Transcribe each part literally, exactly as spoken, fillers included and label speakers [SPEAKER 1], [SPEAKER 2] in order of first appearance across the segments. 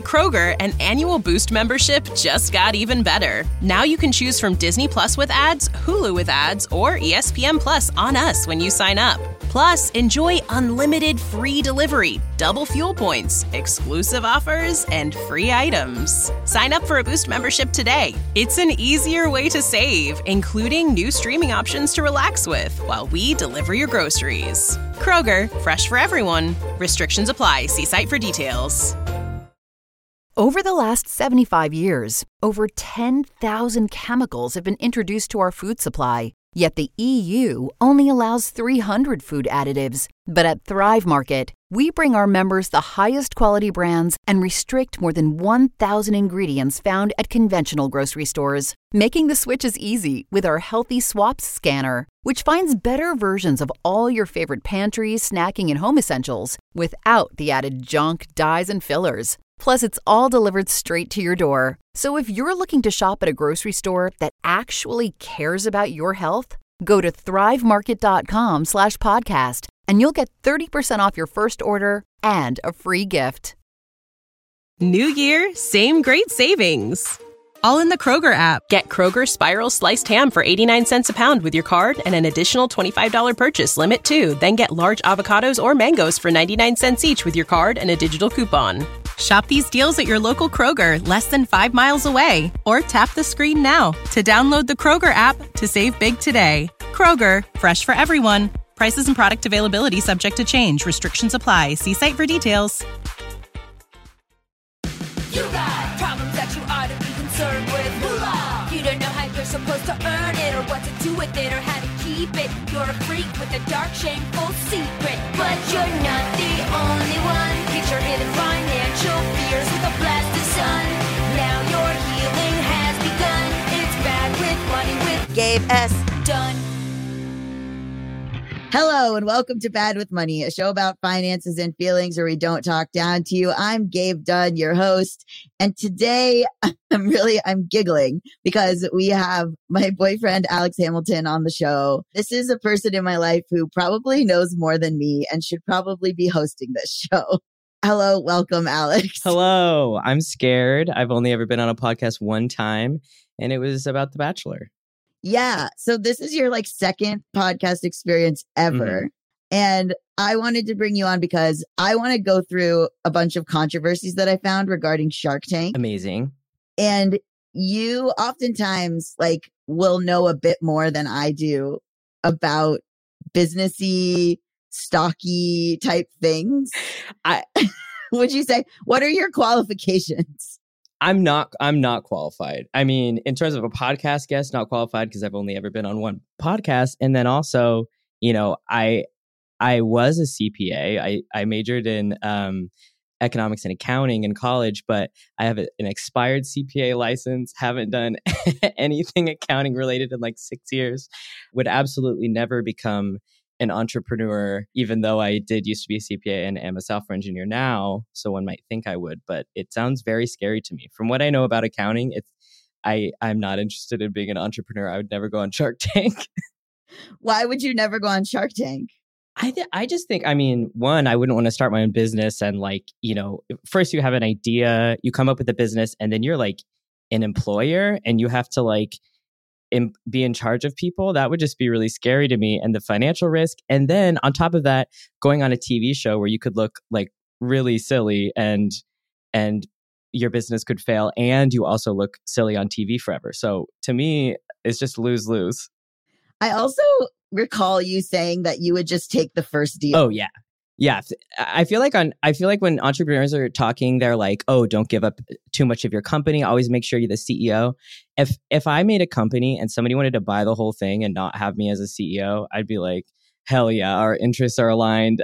[SPEAKER 1] Kroger, an annual Boost membership just got even better. Now you can choose from Disney Plus with ads, Hulu with ads, or E S P N Plus on us when you sign up. Plus, enjoy unlimited free delivery, double fuel points, exclusive offers, and free items. Sign up for a Boost membership today. It's an easier way to save, including new streaming options to relax with while we deliver your groceries. Kroger, fresh for everyone. Restrictions apply. See site for details.
[SPEAKER 2] Over the last seventy-five years, over ten thousand chemicals have been introduced to our food supply. Yet the E U only allows three hundred food additives. But at Thrive Market, we bring our members the highest quality brands and restrict more than one thousand ingredients found at conventional grocery stores, making the switch as easy with our Healthy Swaps scanner, which finds better versions of all your favorite pantry, snacking, and home essentials without the added junk, dyes, and fillers. Plus, it's all delivered straight to your door. So if you're looking to shop at a grocery store that actually cares about your health, go to thrivemarket.com slash podcast and you'll get thirty percent off your first order and a free gift.
[SPEAKER 1] New year, same great savings. All in the Kroger app. Get Kroger Spiral Sliced Ham for eighty-nine cents a pound with your card and an additional twenty-five dollars purchase limit too. Then get large avocados or mangoes for ninety-nine cents each with your card and a digital coupon. Shop these deals at your local Kroger, less than five miles away. Or tap the screen now to download the Kroger app to save big today. Kroger, fresh for everyone. Prices and product availability subject to change. Restrictions apply. See site for details.
[SPEAKER 3] You got problems that you ought to be concerned with. Moolah! You don't know how you're supposed to earn it, or what to do with it, or how to keep it. You're a freak with a dark, shameful secret. But you're not the only one. Get your hidden financial fears with a blast of sun. Now your healing has begun. It's Bad with Money with
[SPEAKER 4] Gabe S.
[SPEAKER 3] Dunn.
[SPEAKER 4] Hello and welcome to Bad with Money, a show about finances and feelings where we don't talk down to you. I'm Gabe Dunn, your host. And today I'm really, I'm giggling because we have my boyfriend, Alex Hamilton, on the show. This is a person in my life who probably knows more than me and should probably be hosting this show. Hello, welcome, Alex.
[SPEAKER 5] Hello. I'm scared. I've only ever been on a podcast one time, and it was about The Bachelor.
[SPEAKER 4] Yeah. So this is your like second podcast experience ever. Mm-hmm. And I wanted to bring you on because I want to go through a bunch of controversies that I found regarding Shark Tank.
[SPEAKER 5] Amazing.
[SPEAKER 4] And you oftentimes like will know a bit more than I do about businessy, stocky type things. I would you say, what are your qualifications?
[SPEAKER 5] I'm not I'm not qualified. I mean, in terms of a podcast guest, not qualified because I've only ever been on one podcast. And then also, you know, I I was a C P A. I, I majored in um, economics and accounting in college, but I have a, an expired C P A license, haven't done anything accounting related in like six years, would absolutely never become an entrepreneur, even though I did used to be a C P A and am a software engineer now. So one might think I would, but it sounds very scary to me. From what I know about accounting, it's I, I'm not interested in being an entrepreneur. I would never go on Shark Tank.
[SPEAKER 4] Why would you never go on Shark Tank?
[SPEAKER 5] I th- I just think, I mean, one, I wouldn't want to start my own business and like, you know, first you have an idea, you come up with a business, and then you're like an employer and you have to like In, be in charge of people. That would just be really scary to me, and the financial risk. And then on top of that, going on a T V show where you could look like really silly and and your business could fail, and you also look silly on T V forever. So to me, it's just lose lose.
[SPEAKER 4] I also recall you saying that you would just take the first deal.
[SPEAKER 5] Oh yeah. Yeah, I feel like on I feel like when entrepreneurs are talking, they're like, "Oh, don't give up too much of your company. Always make sure you're the C E O." If if I made a company and somebody wanted to buy the whole thing and not have me as a C E O, I'd be like, "Hell yeah, our interests are aligned."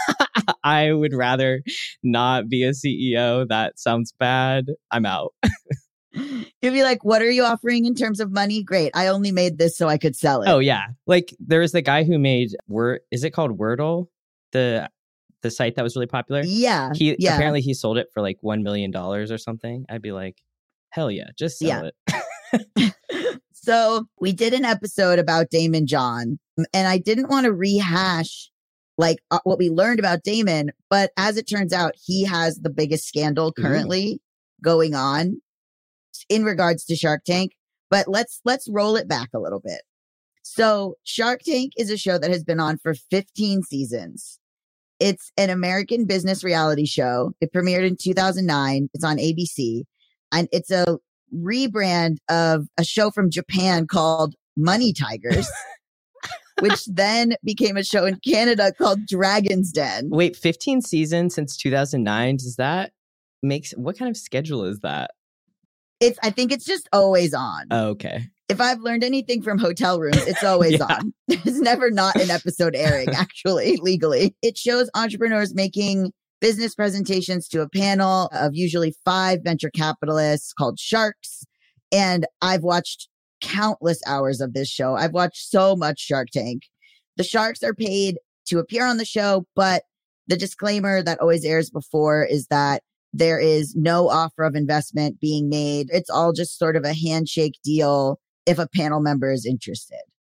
[SPEAKER 5] I would rather not be a C E O. That sounds bad. I'm out.
[SPEAKER 4] You'd be like, "What are you offering in terms of money? Great. I only made this so I could sell it."
[SPEAKER 5] Oh yeah, like there was the guy who made Word. Is it called Wordle? The the site that was really popular.
[SPEAKER 4] Yeah.
[SPEAKER 5] He
[SPEAKER 4] yeah.
[SPEAKER 5] apparently he sold it for like one million dollars or something. I'd be like, hell yeah, just sell
[SPEAKER 4] yeah.
[SPEAKER 5] it.
[SPEAKER 4] So we did an episode about Daymond John, and I didn't want to rehash like uh, what we learned about Daymond, but as it turns out, he has the biggest scandal currently. going on in regards to Shark Tank, but let's let's roll it back a little bit. So Shark Tank is a show that has been on for fifteen seasons. It's an American business reality show. It premiered in two thousand nine. It's on A B C. And it's a rebrand of a show from Japan called Money Tigers, which then became a show in Canada called Dragon's Den.
[SPEAKER 5] Wait, fifteen seasons since two thousand nine? Does that make, what kind of schedule is that?
[SPEAKER 4] It's, I think it's just always on.
[SPEAKER 5] Oh, okay.
[SPEAKER 4] If I've learned anything from hotel rooms, it's always
[SPEAKER 5] Yeah.
[SPEAKER 4] on. There's never not an episode airing, actually, legally. It shows entrepreneurs making business presentations to a panel of usually five venture capitalists called Sharks. And I've watched countless hours of this show. I've watched so much Shark Tank. The Sharks are paid to appear on the show, but the disclaimer that always airs before is that there is no offer of investment being made. It's all just sort of a handshake deal if a panel member is interested.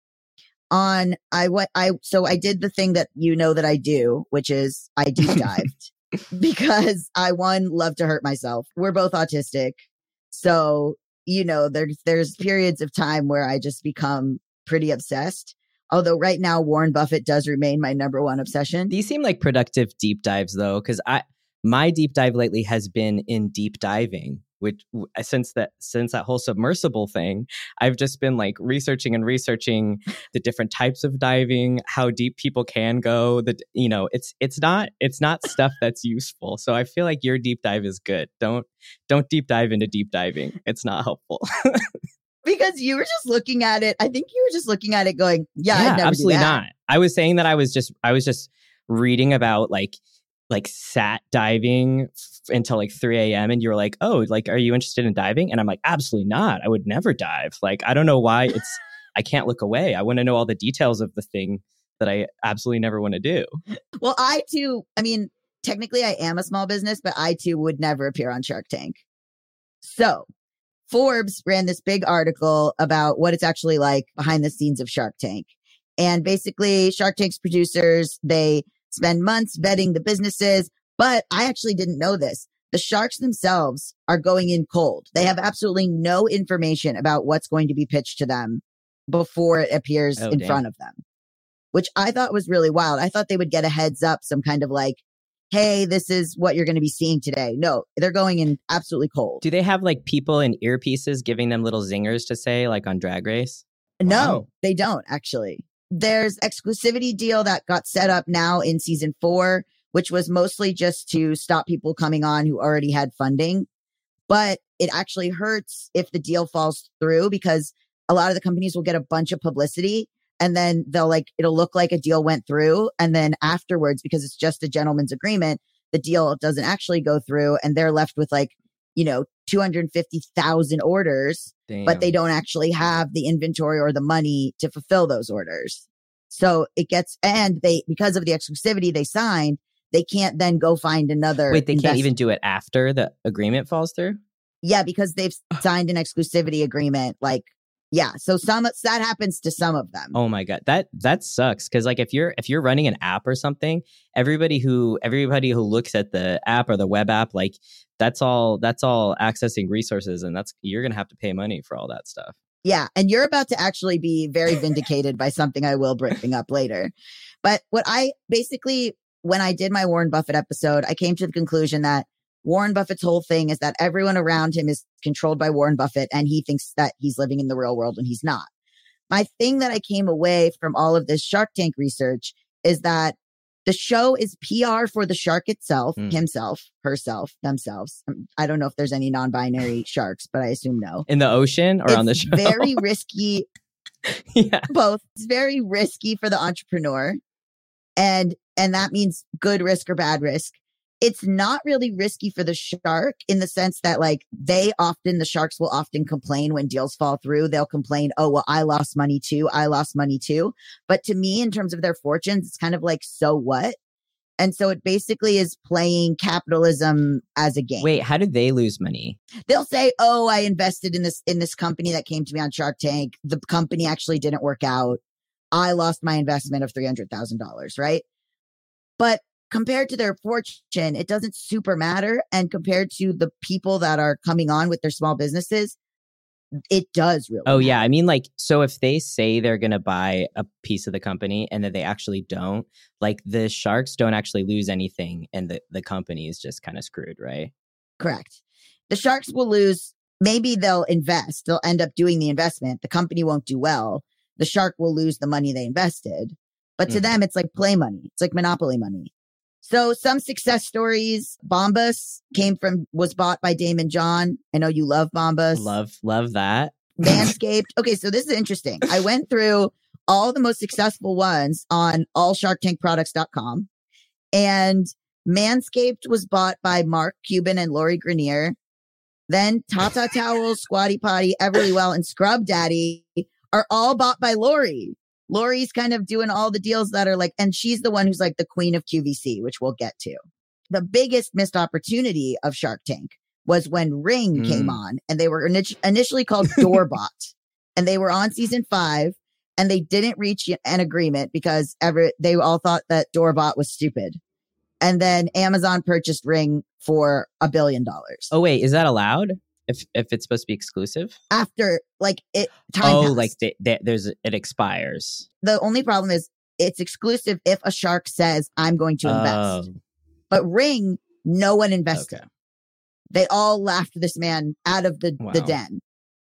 [SPEAKER 4] On I what I so I did the thing that you know that I do, which is I deep dived because I one love to hurt myself. We're both autistic. So, you know, there's there's periods of time where I just become pretty obsessed. Although right now Warren Buffett does remain my number one obsession.
[SPEAKER 5] These seem like productive deep dives though, because I my deep dive lately has been in deep diving, which since that since that whole submersible thing, I've just been like researching and researching the different types of diving, how deep people can go. That you know, it's it's not it's not stuff that's useful. So I feel like your deep dive is good. Don't don't deep dive into deep diving. It's not helpful.
[SPEAKER 4] Because you were just looking at it. I think you were just looking at it going, yeah,
[SPEAKER 5] yeah,
[SPEAKER 4] I'd never
[SPEAKER 5] absolutely
[SPEAKER 4] do that.
[SPEAKER 5] not. I was saying that I was just I was just reading about like like sat diving f- until like three a.m. and you were like, oh, like, are you interested in diving? And I'm like, absolutely not. I would never dive. Like, I don't know why it's, I can't look away. I want to know all the details of the thing that I absolutely never want to do.
[SPEAKER 4] Well, I too, I mean, technically I am a small business, but I too would never appear on Shark Tank. So Forbes ran this big article about what it's actually like behind the scenes of Shark Tank. And basically Shark Tank's producers, they spend months vetting the businesses, but I actually didn't know this. The sharks themselves are going in cold. They have absolutely no information about what's going to be pitched to them before it appears
[SPEAKER 5] Oh,
[SPEAKER 4] in
[SPEAKER 5] damn.
[SPEAKER 4] front of them, which I thought was really wild. I thought they would get a heads up, some kind of like, hey, this is what you're going to be seeing today. No, they're going in absolutely cold.
[SPEAKER 5] Do they have like people in earpieces giving them little zingers to say like on Drag Race?
[SPEAKER 4] No,
[SPEAKER 5] Wow.
[SPEAKER 4] they don't actually. There's exclusivity deal that got set up now in season four, which was mostly just to stop people coming on who already had funding. But it actually hurts if the deal falls through because a lot of the companies will get a bunch of publicity and then they'll like, it'll look like a deal went through. And then afterwards, because it's just a gentleman's agreement, the deal doesn't actually go through and they're left with like, you know, two hundred fifty thousand orders.
[SPEAKER 5] Damn.
[SPEAKER 4] But they don't actually have the inventory or the money to fulfill those orders. So it gets, and they, because of the exclusivity they signed, they can't then go find another.
[SPEAKER 5] Wait, they can't
[SPEAKER 4] invest-
[SPEAKER 5] even do it after the agreement falls through?
[SPEAKER 4] Yeah, because they've signed an exclusivity agreement. Like, yeah. So some, that happens to some of them.
[SPEAKER 5] Oh my God. That that sucks. Cause like if you're if you're running an app or something, everybody who everybody who looks at the app or the web app, like that's all that's all accessing resources and that's you're gonna have to pay money for all that stuff.
[SPEAKER 4] Yeah. And you're about to actually be very vindicated by something I will bring up later. But what I basically, when I did my Warren Buffett episode, I came to the conclusion that Warren Buffett's whole thing is that everyone around him is controlled by Warren Buffett and he thinks that he's living in the real world and he's not. My thing that I came away from all of this Shark Tank research is that the show is P R for the shark itself,
[SPEAKER 5] Mm.
[SPEAKER 4] himself, herself, themselves. I don't know if there's any non-binary sharks, but I assume no.
[SPEAKER 5] In the ocean or
[SPEAKER 4] It's
[SPEAKER 5] on the show?
[SPEAKER 4] very risky.
[SPEAKER 5] Yeah.
[SPEAKER 4] Both. It's very risky for the entrepreneur. And and that means good risk or bad risk. It's not really risky for the shark in the sense that like they often, the sharks will often complain when deals fall through. They'll complain, oh, well, I lost money too. I lost money too. But to me, in terms of their fortunes, it's kind of like, so what? And so it basically is playing capitalism as a game.
[SPEAKER 5] Wait, how did they lose money?
[SPEAKER 4] They'll say, oh, I invested in this, in this company that came to me on Shark Tank. The company actually didn't work out. I lost my investment of three hundred thousand dollars, right? But compared to their fortune, it doesn't super matter. And compared to the people that are coming on with their small businesses, it does really.
[SPEAKER 5] Oh,
[SPEAKER 4] matter.
[SPEAKER 5] yeah. I mean, like, so if they say they're going to buy a piece of the company and then they actually don't, like the sharks don't actually lose anything and the, the company is just kind of screwed, right?
[SPEAKER 4] Correct. The sharks will lose. Maybe they'll invest. They'll end up doing the investment. The company won't do well. The shark will lose the money they invested. But to mm-hmm. them, it's like play money. It's like monopoly money. So some success stories. Bombas came from, was bought by Daymond John. I know you love Bombas.
[SPEAKER 5] Love, love that.
[SPEAKER 4] Manscaped. Okay, so this is interesting. I went through all the most successful ones on all shark tank products dot com. And Manscaped was bought by Mark Cuban and Lori Grenier. Then Tata Towels, Squatty Potty, Everlywell, and Scrub Daddy are all bought by Lori. Lori's kind of doing all the deals that are like, and she's the one who's like the queen of Q V C, which we'll get to. The biggest missed opportunity of Shark Tank was when Ring mm. came on, and they were init- initially called Doorbot, and they were on season five, and they didn't reach an agreement because ever they all thought that Doorbot was stupid. And then Amazon purchased Ring for a billion dollars.
[SPEAKER 5] Oh, wait, is that allowed? If if it's supposed to be exclusive?
[SPEAKER 4] After, like, it time
[SPEAKER 5] Oh,
[SPEAKER 4] passed.
[SPEAKER 5] like they, they, there's it expires.
[SPEAKER 4] The only problem is it's exclusive if a shark says, I'm going to invest.
[SPEAKER 5] Oh.
[SPEAKER 4] But Ring, no one invested.
[SPEAKER 5] Okay.
[SPEAKER 4] They all laughed this man out of the,
[SPEAKER 5] Wow.
[SPEAKER 4] the den.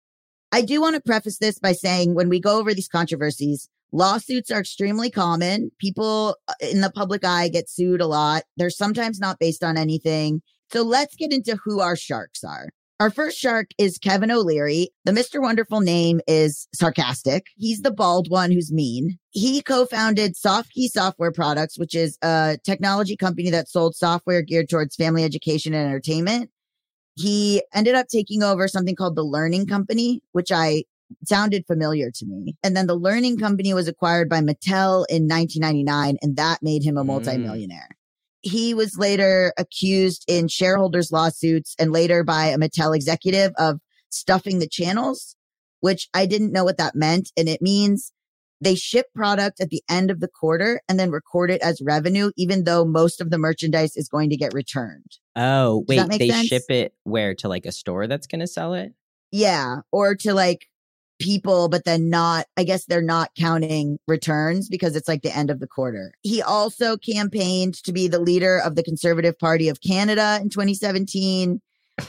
[SPEAKER 4] I do want to preface this by saying when we go over these controversies, lawsuits are extremely common. People in the public eye get sued a lot. They're sometimes not based on anything. So let's get into who our sharks are. Our first shark is Kevin O'Leary. The Mister Wonderful name is sarcastic. He's the bald one who's mean. He co-founded Softkey Software Products, which is a technology company that sold software geared towards family education and entertainment. He ended up taking over something called the Learning Company, which I sounded familiar to me. And then the Learning Company was acquired by Mattel in nineteen ninety-nine, and that made him a multimillionaire. Mm. He was later accused in shareholders' lawsuits and later by a Mattel executive of stuffing the channels, which I didn't know what that meant. And it means they ship product at the end of the quarter and then record it as revenue, even though most of the merchandise is going to get returned.
[SPEAKER 5] Oh, wait, they
[SPEAKER 4] sense?
[SPEAKER 5] ship it where? To like a store that's going to sell it?
[SPEAKER 4] Yeah. Or to like people, but then not, I guess they're not counting returns because it's like the end of the quarter. He also campaigned to be the leader of the Conservative Party of Canada in twenty seventeen.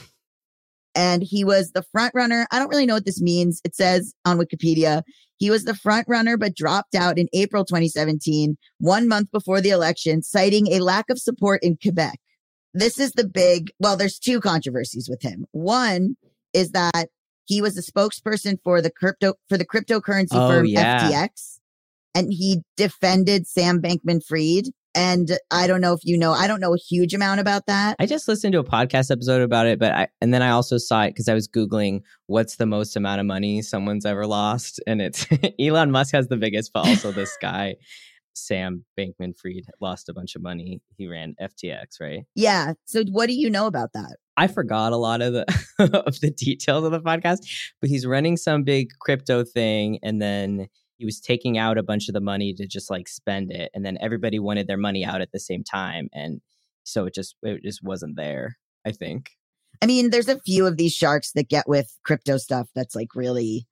[SPEAKER 4] And he was the front runner. I don't really know what this means. It says on Wikipedia, he was the front runner, but dropped out in April twenty seventeen, one month before the election, citing a lack of support in Quebec. This is the big, well, there's two controversies with him. One is that he was a spokesperson for the crypto for the cryptocurrency
[SPEAKER 5] oh,
[SPEAKER 4] firm
[SPEAKER 5] yeah.
[SPEAKER 4] F T X, and he defended Sam Bankman-Fried. And I don't know if you know, I don't know a huge amount about that.
[SPEAKER 5] I just listened to a podcast episode about it, but I and then I also saw it because I was Googling what's the most amount of money someone's ever lost, and it's Elon Musk has the biggest, but also this guy Sam Bankman-Fried lost a bunch of money. He ran F T X, right?
[SPEAKER 4] Yeah. So what do you know about that?
[SPEAKER 5] I forgot a lot of the of the details of the podcast, but he's running some big crypto thing, and then he was taking out a bunch of the money to just like spend it, and then everybody wanted their money out at the same time, and so it just it just wasn't there, I think.
[SPEAKER 4] I mean, there's a few of these sharks that get with crypto stuff that's like really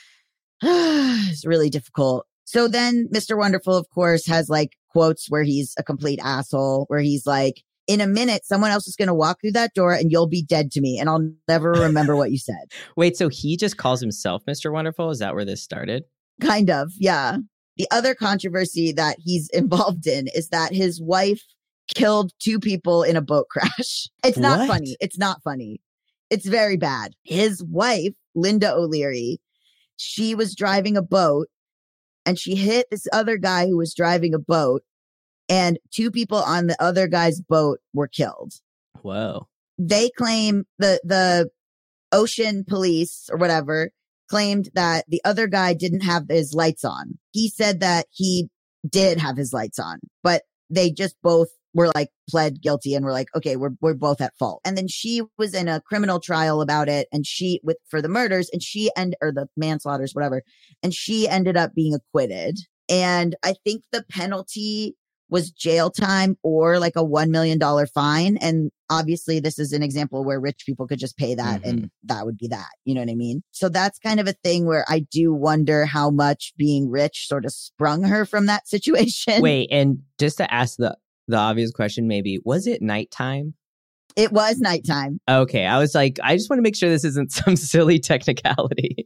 [SPEAKER 4] it's really difficult. So then Mister Wonderful, of course, has like quotes where he's a complete asshole, where he's like, in a minute, someone else is going to walk through that door and you'll be dead to me and I'll never remember what you said.
[SPEAKER 5] Wait, so he just calls himself Mister Wonderful? Is that where this started?
[SPEAKER 4] Kind of, yeah. The other controversy that he's involved in is that his wife killed two people in a boat crash. It's not
[SPEAKER 5] What?
[SPEAKER 4] funny. It's not funny. It's very bad. His wife, Linda O'Leary, she was driving a boat and she hit this other guy who was driving a boat. And two people on the other guy's boat were killed.
[SPEAKER 5] Whoa.
[SPEAKER 4] They claim the the ocean police or whatever claimed that the other guy didn't have his lights on. He said that he did have his lights on, but they just both were like pled guilty and were like, okay, we're we're both at fault. And then she was in a criminal trial about it, and she with for the murders, and she and or the manslaughters, whatever, and she ended up being acquitted. And I think the penalty was jail time or like a one million dollars fine. And obviously this is an example where rich people could just pay that mm-hmm. and that would be that. You know what I mean? So that's kind of a thing where I do wonder how much being rich sort of sprung her from that situation.
[SPEAKER 5] Wait, and just to ask the, the obvious question, maybe, was it nighttime?
[SPEAKER 4] It was nighttime.
[SPEAKER 5] Okay. I was like, I just want to make sure this isn't some silly technicality.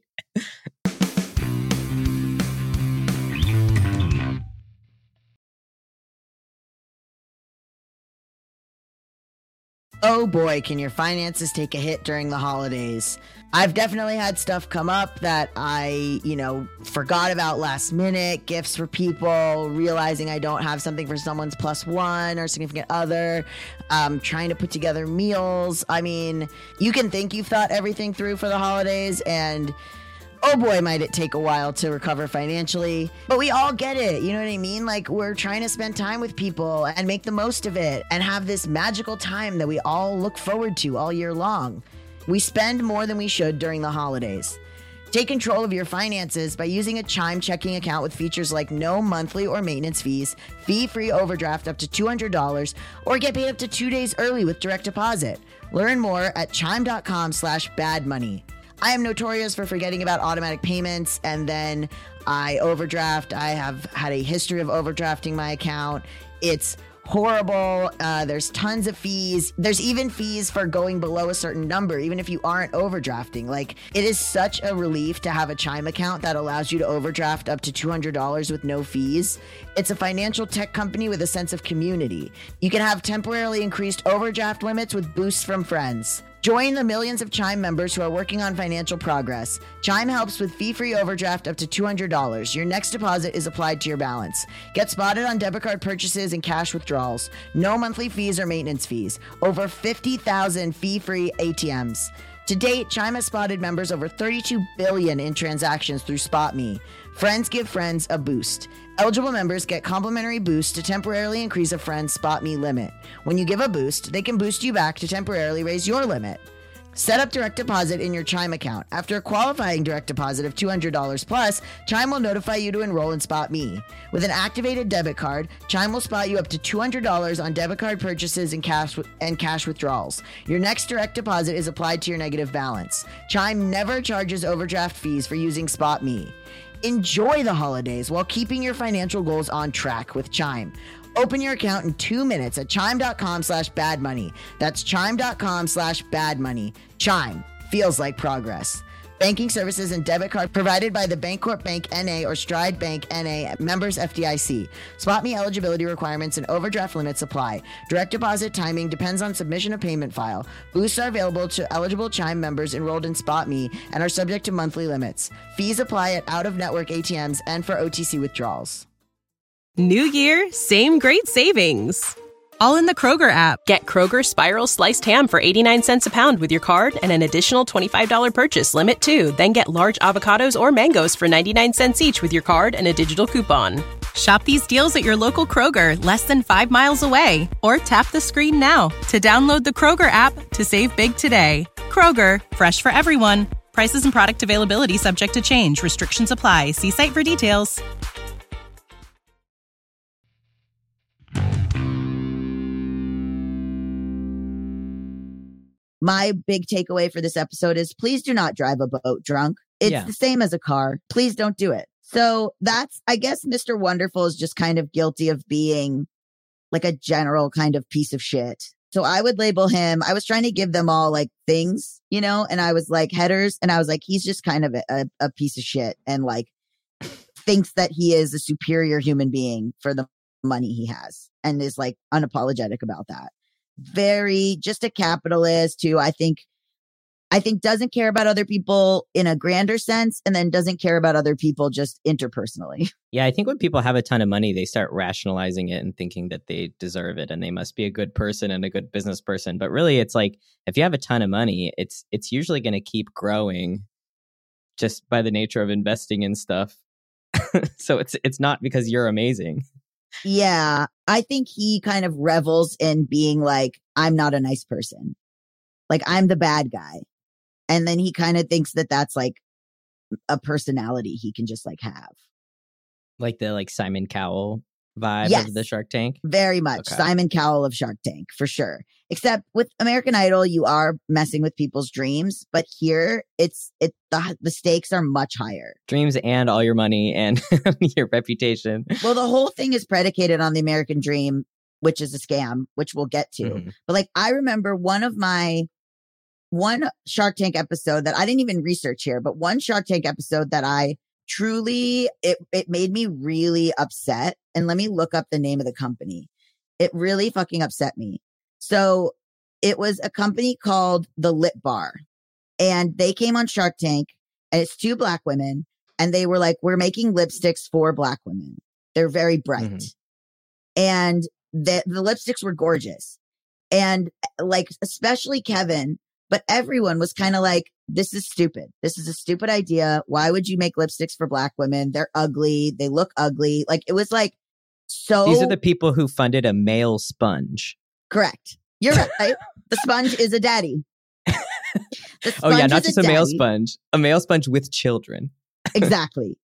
[SPEAKER 6] Oh boy, can your finances take a hit during the holidays. I've definitely had stuff come up that I, you know, forgot about last minute, gifts for people, realizing I don't have something for someone's plus one or significant other, um, trying to put together meals. I mean, you can think you've thought everything through for the holidays, and oh boy, might it take a while to recover financially. But we all get it. You know what I mean? Like, we're trying to spend time with people and make the most of it and have this magical time that we all look forward to all year long. We spend more than we should during the holidays. Take control of your finances by using a Chime checking account with features like no monthly or maintenance fees, fee-free overdraft up to two hundred dollars, or get paid up to two days early with direct deposit. Learn more at chime.com slash bad money. I am notorious for forgetting about automatic payments, and then I overdraft. I have had a history of overdrafting my account. It's horrible. Uh, there's tons of fees. There's even fees for going below a certain number, even if you aren't overdrafting. Like, it is such a relief to have a Chime account that allows you to overdraft up to two hundred dollars with no fees. It's a financial tech company with a sense of community. You can have temporarily increased overdraft limits with boosts from friends. Join the millions of Chime members who are working on financial progress. Chime helps with fee-free overdraft up to two hundred dollars. Your next deposit is applied to your balance. Get spotted on debit card purchases and cash withdrawals. No monthly fees or maintenance fees. Over fifty thousand fee-free A T Ms. To date, Chime has spotted members over thirty-two billion dollars in transactions through SpotMe. Friends give friends a boost. Eligible members get complimentary boosts to temporarily increase a friend's SpotMe limit. When you give a boost, they can boost you back to temporarily raise your limit. Set up direct deposit in your Chime account. After a qualifying direct deposit of two hundred dollars plus, Chime will notify you to enroll in SpotMe. With an activated debit card, Chime will spot you up to two hundred dollars on debit card purchases and cash and cash withdrawals. Your next direct deposit is applied to your negative balance. Chime never charges overdraft fees for using SpotMe. Enjoy the holidays while keeping your financial goals on track with Chime. Open your account in two minutes at chime.com slash bad money. That's chime.com slash bad money. Chime feels like progress. Banking services and debit card provided by the Bancorp Bank N A or Stride Bank N A, members F D I C. SpotMe eligibility requirements and overdraft limits apply. Direct deposit timing depends on submission of payment file. Boosts are available to eligible Chime members enrolled in SpotMe and are subject to monthly limits. Fees apply at out-of-network A T Ms and for O T C withdrawals.
[SPEAKER 1] New year, same great savings. All in the Kroger app. Get Kroger Spiral Sliced Ham for eighty-nine cents a pound with your card and an additional twenty-five dollars purchase limit too. Then get large avocados or mangoes for ninety-nine cents each with your card and a digital coupon. Shop these deals at your local Kroger, less than five miles away. Or tap the screen now to download the Kroger app to save big today. Kroger, fresh for everyone. Prices and product availability subject to change. Restrictions apply. See site for details.
[SPEAKER 4] My big takeaway for this episode is please do not drive a boat drunk. It's yeah. the same as a car. Please don't do it. So that's, I guess, Mister Wonderful is just kind of guilty of being like a general kind of piece of shit. So I would label him, I was trying to give them all like things, you know, and I was like headers, and I was like, he's just kind of a, a piece of shit and like thinks that he is a superior human being for the money he has and is like unapologetic about that. Very just a capitalist who I think I think doesn't care about other people in a grander sense, and then doesn't care about other people just interpersonally.
[SPEAKER 5] Yeah, I think when people have a ton of money, they start rationalizing it and thinking that they deserve it and they must be a good person and a good business person. But really, it's like if you have a ton of money, it's it's usually going to keep growing just by the nature of investing in stuff. So it's it's not because you're amazing.
[SPEAKER 4] Yeah, I think he kind of revels in being like, I'm not a nice person. Like, I'm the bad guy. And then he kind of thinks that that's like a personality he can just like have.
[SPEAKER 5] Like the like Simon Cowell vibe
[SPEAKER 4] Yes.
[SPEAKER 5] of the Shark Tank?
[SPEAKER 4] Very much.
[SPEAKER 5] Okay.
[SPEAKER 4] Simon Cowell of Shark Tank, for sure. Except with American Idol, you are messing with people's dreams. But here, it's it the, the stakes are much higher.
[SPEAKER 5] Dreams and all your money and your reputation.
[SPEAKER 4] Well, the whole thing is predicated on the American dream, which is a scam, which we'll get to.
[SPEAKER 5] Mhm.
[SPEAKER 4] But like, I remember one of my, one Shark Tank episode that I didn't even research here, but one Shark Tank episode that I truly, it, it made me really upset. And let me look up the name of the company. It really fucking upset me. So it was a company called The Lip Bar, and they came on Shark Tank, and it's two black women, and they were like, we're making lipsticks for black women. They're very bright.
[SPEAKER 5] Mhm.
[SPEAKER 4] And the, the lipsticks were gorgeous. And like, especially Kevin, but everyone was kind of like, this is stupid. This is a stupid idea. Why would you make lipsticks for black women? They're ugly. They look ugly. Like, it was like, so
[SPEAKER 5] These are the people who funded a male sponge.
[SPEAKER 4] correct. You're right. The sponge is a daddy. The
[SPEAKER 5] Oh, yeah,
[SPEAKER 4] sponge
[SPEAKER 5] not
[SPEAKER 4] is
[SPEAKER 5] just a male
[SPEAKER 4] daddy.
[SPEAKER 5] sponge, a male sponge with children.
[SPEAKER 4] Exactly.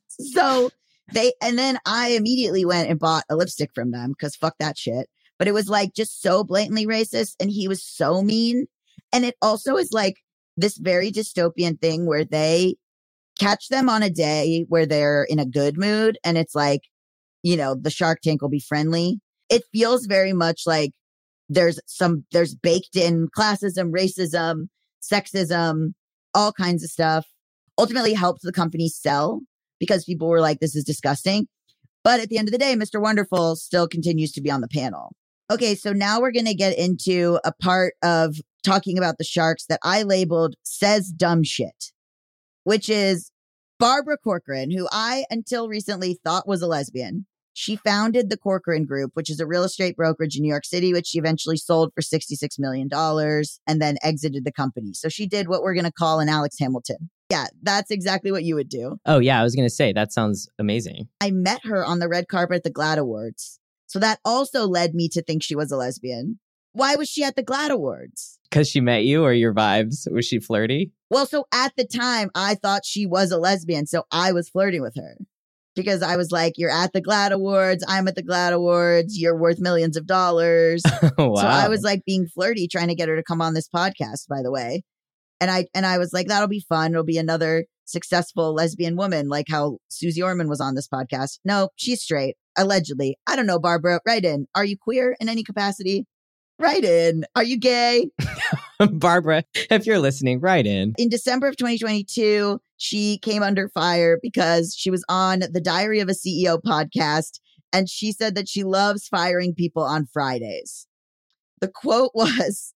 [SPEAKER 4] So they, and then I immediately went and bought a lipstick from them because fuck that shit. But it was like just so blatantly racist, and he was so mean. And it also is like this very dystopian thing where they catch them on a day where they're in a good mood, and it's like, you know, the Shark Tank will be friendly. It feels very much like there's some, there's baked in classism, racism, sexism, all kinds of stuff. Ultimately helped the company sell because people were like, this is disgusting. But at the end of the day, Mister Wonderful still continues to be on the panel. Okay, so now we're going to get into a part of talking about the sharks that I labeled says dumb shit, which is Barbara Corcoran, who I, until recently, thought was a lesbian. She founded the Corcoran Group, which is a real estate brokerage in New York City, which she eventually sold for sixty-six million dollars and then exited the company. So she did what we're going to call an Alex Hamilton. Yeah, that's exactly what you would do.
[SPEAKER 5] Oh, yeah, I was going to say, that sounds amazing.
[SPEAKER 4] I met her on the red carpet at the GLAAD Awards. So that also led me to think she was a lesbian. Why was she at the GLAAD Awards?
[SPEAKER 5] Because she met you or your vibes? Was she flirty?
[SPEAKER 4] Well, so at the time, I thought she was a lesbian. So I was flirting with her because I was like, you're at the GLAAD Awards. I'm at the GLAAD Awards. You're worth millions of dollars.
[SPEAKER 5] Wow.
[SPEAKER 4] So I was like being flirty, trying to get her to come on this podcast, by the way. And I, and I was like, that'll be fun. It'll be another successful lesbian woman, like how Susie Orman was on this podcast. No, she's straight. Allegedly. I don't know, Barbara. Write in. Are you queer in any capacity? Write in. Are you gay?
[SPEAKER 5] Barbara, if you're listening, write in.
[SPEAKER 4] In December of twenty twenty-two, she came under fire because she was on the Diary of a C E O podcast, and she said that she loves firing people on Fridays. The quote was,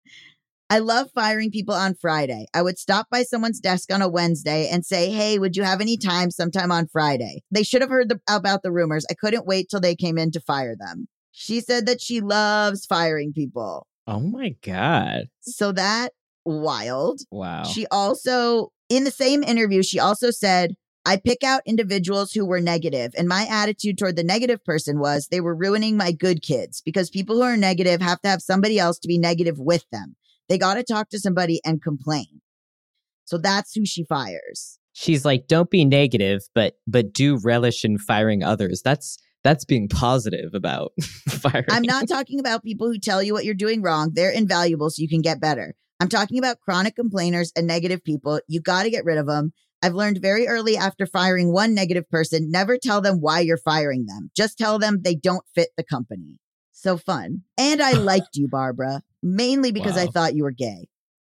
[SPEAKER 4] I love firing people on Friday. I would stop by someone's desk on a Wednesday and say, hey, would you have any time sometime on Friday? They should have heard the, about the rumors. I couldn't wait till they came in to fire them. She said that she loves firing people.
[SPEAKER 5] Oh my God.
[SPEAKER 4] So that wild.
[SPEAKER 5] Wow.
[SPEAKER 4] She also, in the same interview, she also said, I pick out individuals who were negative, and my attitude toward the negative person was they were ruining my good kids because people who are negative have to have somebody else to be negative with them. They got to talk to somebody and complain. So that's who she fires.
[SPEAKER 5] She's like, don't be negative, but but do relish in firing others. That's that's being positive about firing.
[SPEAKER 4] I'm not talking about people who tell you what you're doing wrong. They're invaluable so you can get better. I'm talking about chronic complainers and negative people. You got to get rid of them. I've learned very early after firing one negative person, never tell them why you're firing them. Just tell them they don't fit the company. So fun. And I liked you, Barbara, mainly because
[SPEAKER 5] Wow.
[SPEAKER 4] I thought you were gay.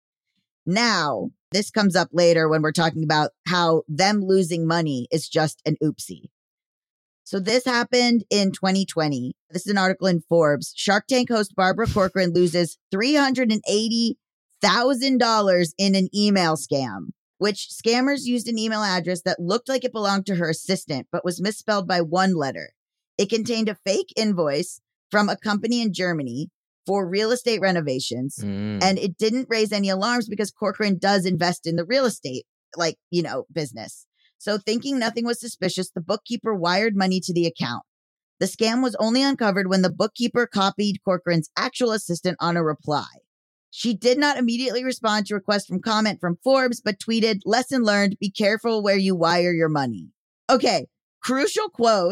[SPEAKER 4] Now, this comes up later when we're talking about how them losing money is just an oopsie. So this happened in twenty twenty. This is an article in Forbes. Shark Tank host Barbara Corcoran loses three hundred eighty thousand dollars in an email scam, which scammers used an email address that looked like it belonged to her assistant, but was misspelled by one letter. It contained a fake invoice from a company in Germany for real estate renovations.
[SPEAKER 5] Mm.
[SPEAKER 4] And it didn't raise any alarms because Corcoran does invest in the real estate, like, you know, business. So thinking nothing was suspicious, the bookkeeper wired money to the account. The scam was only uncovered when the bookkeeper copied Corcoran's actual assistant on a reply. She did not immediately respond to requests from comment from Forbes, but tweeted, lesson learned, be careful where you wire your money. Okay, crucial quote.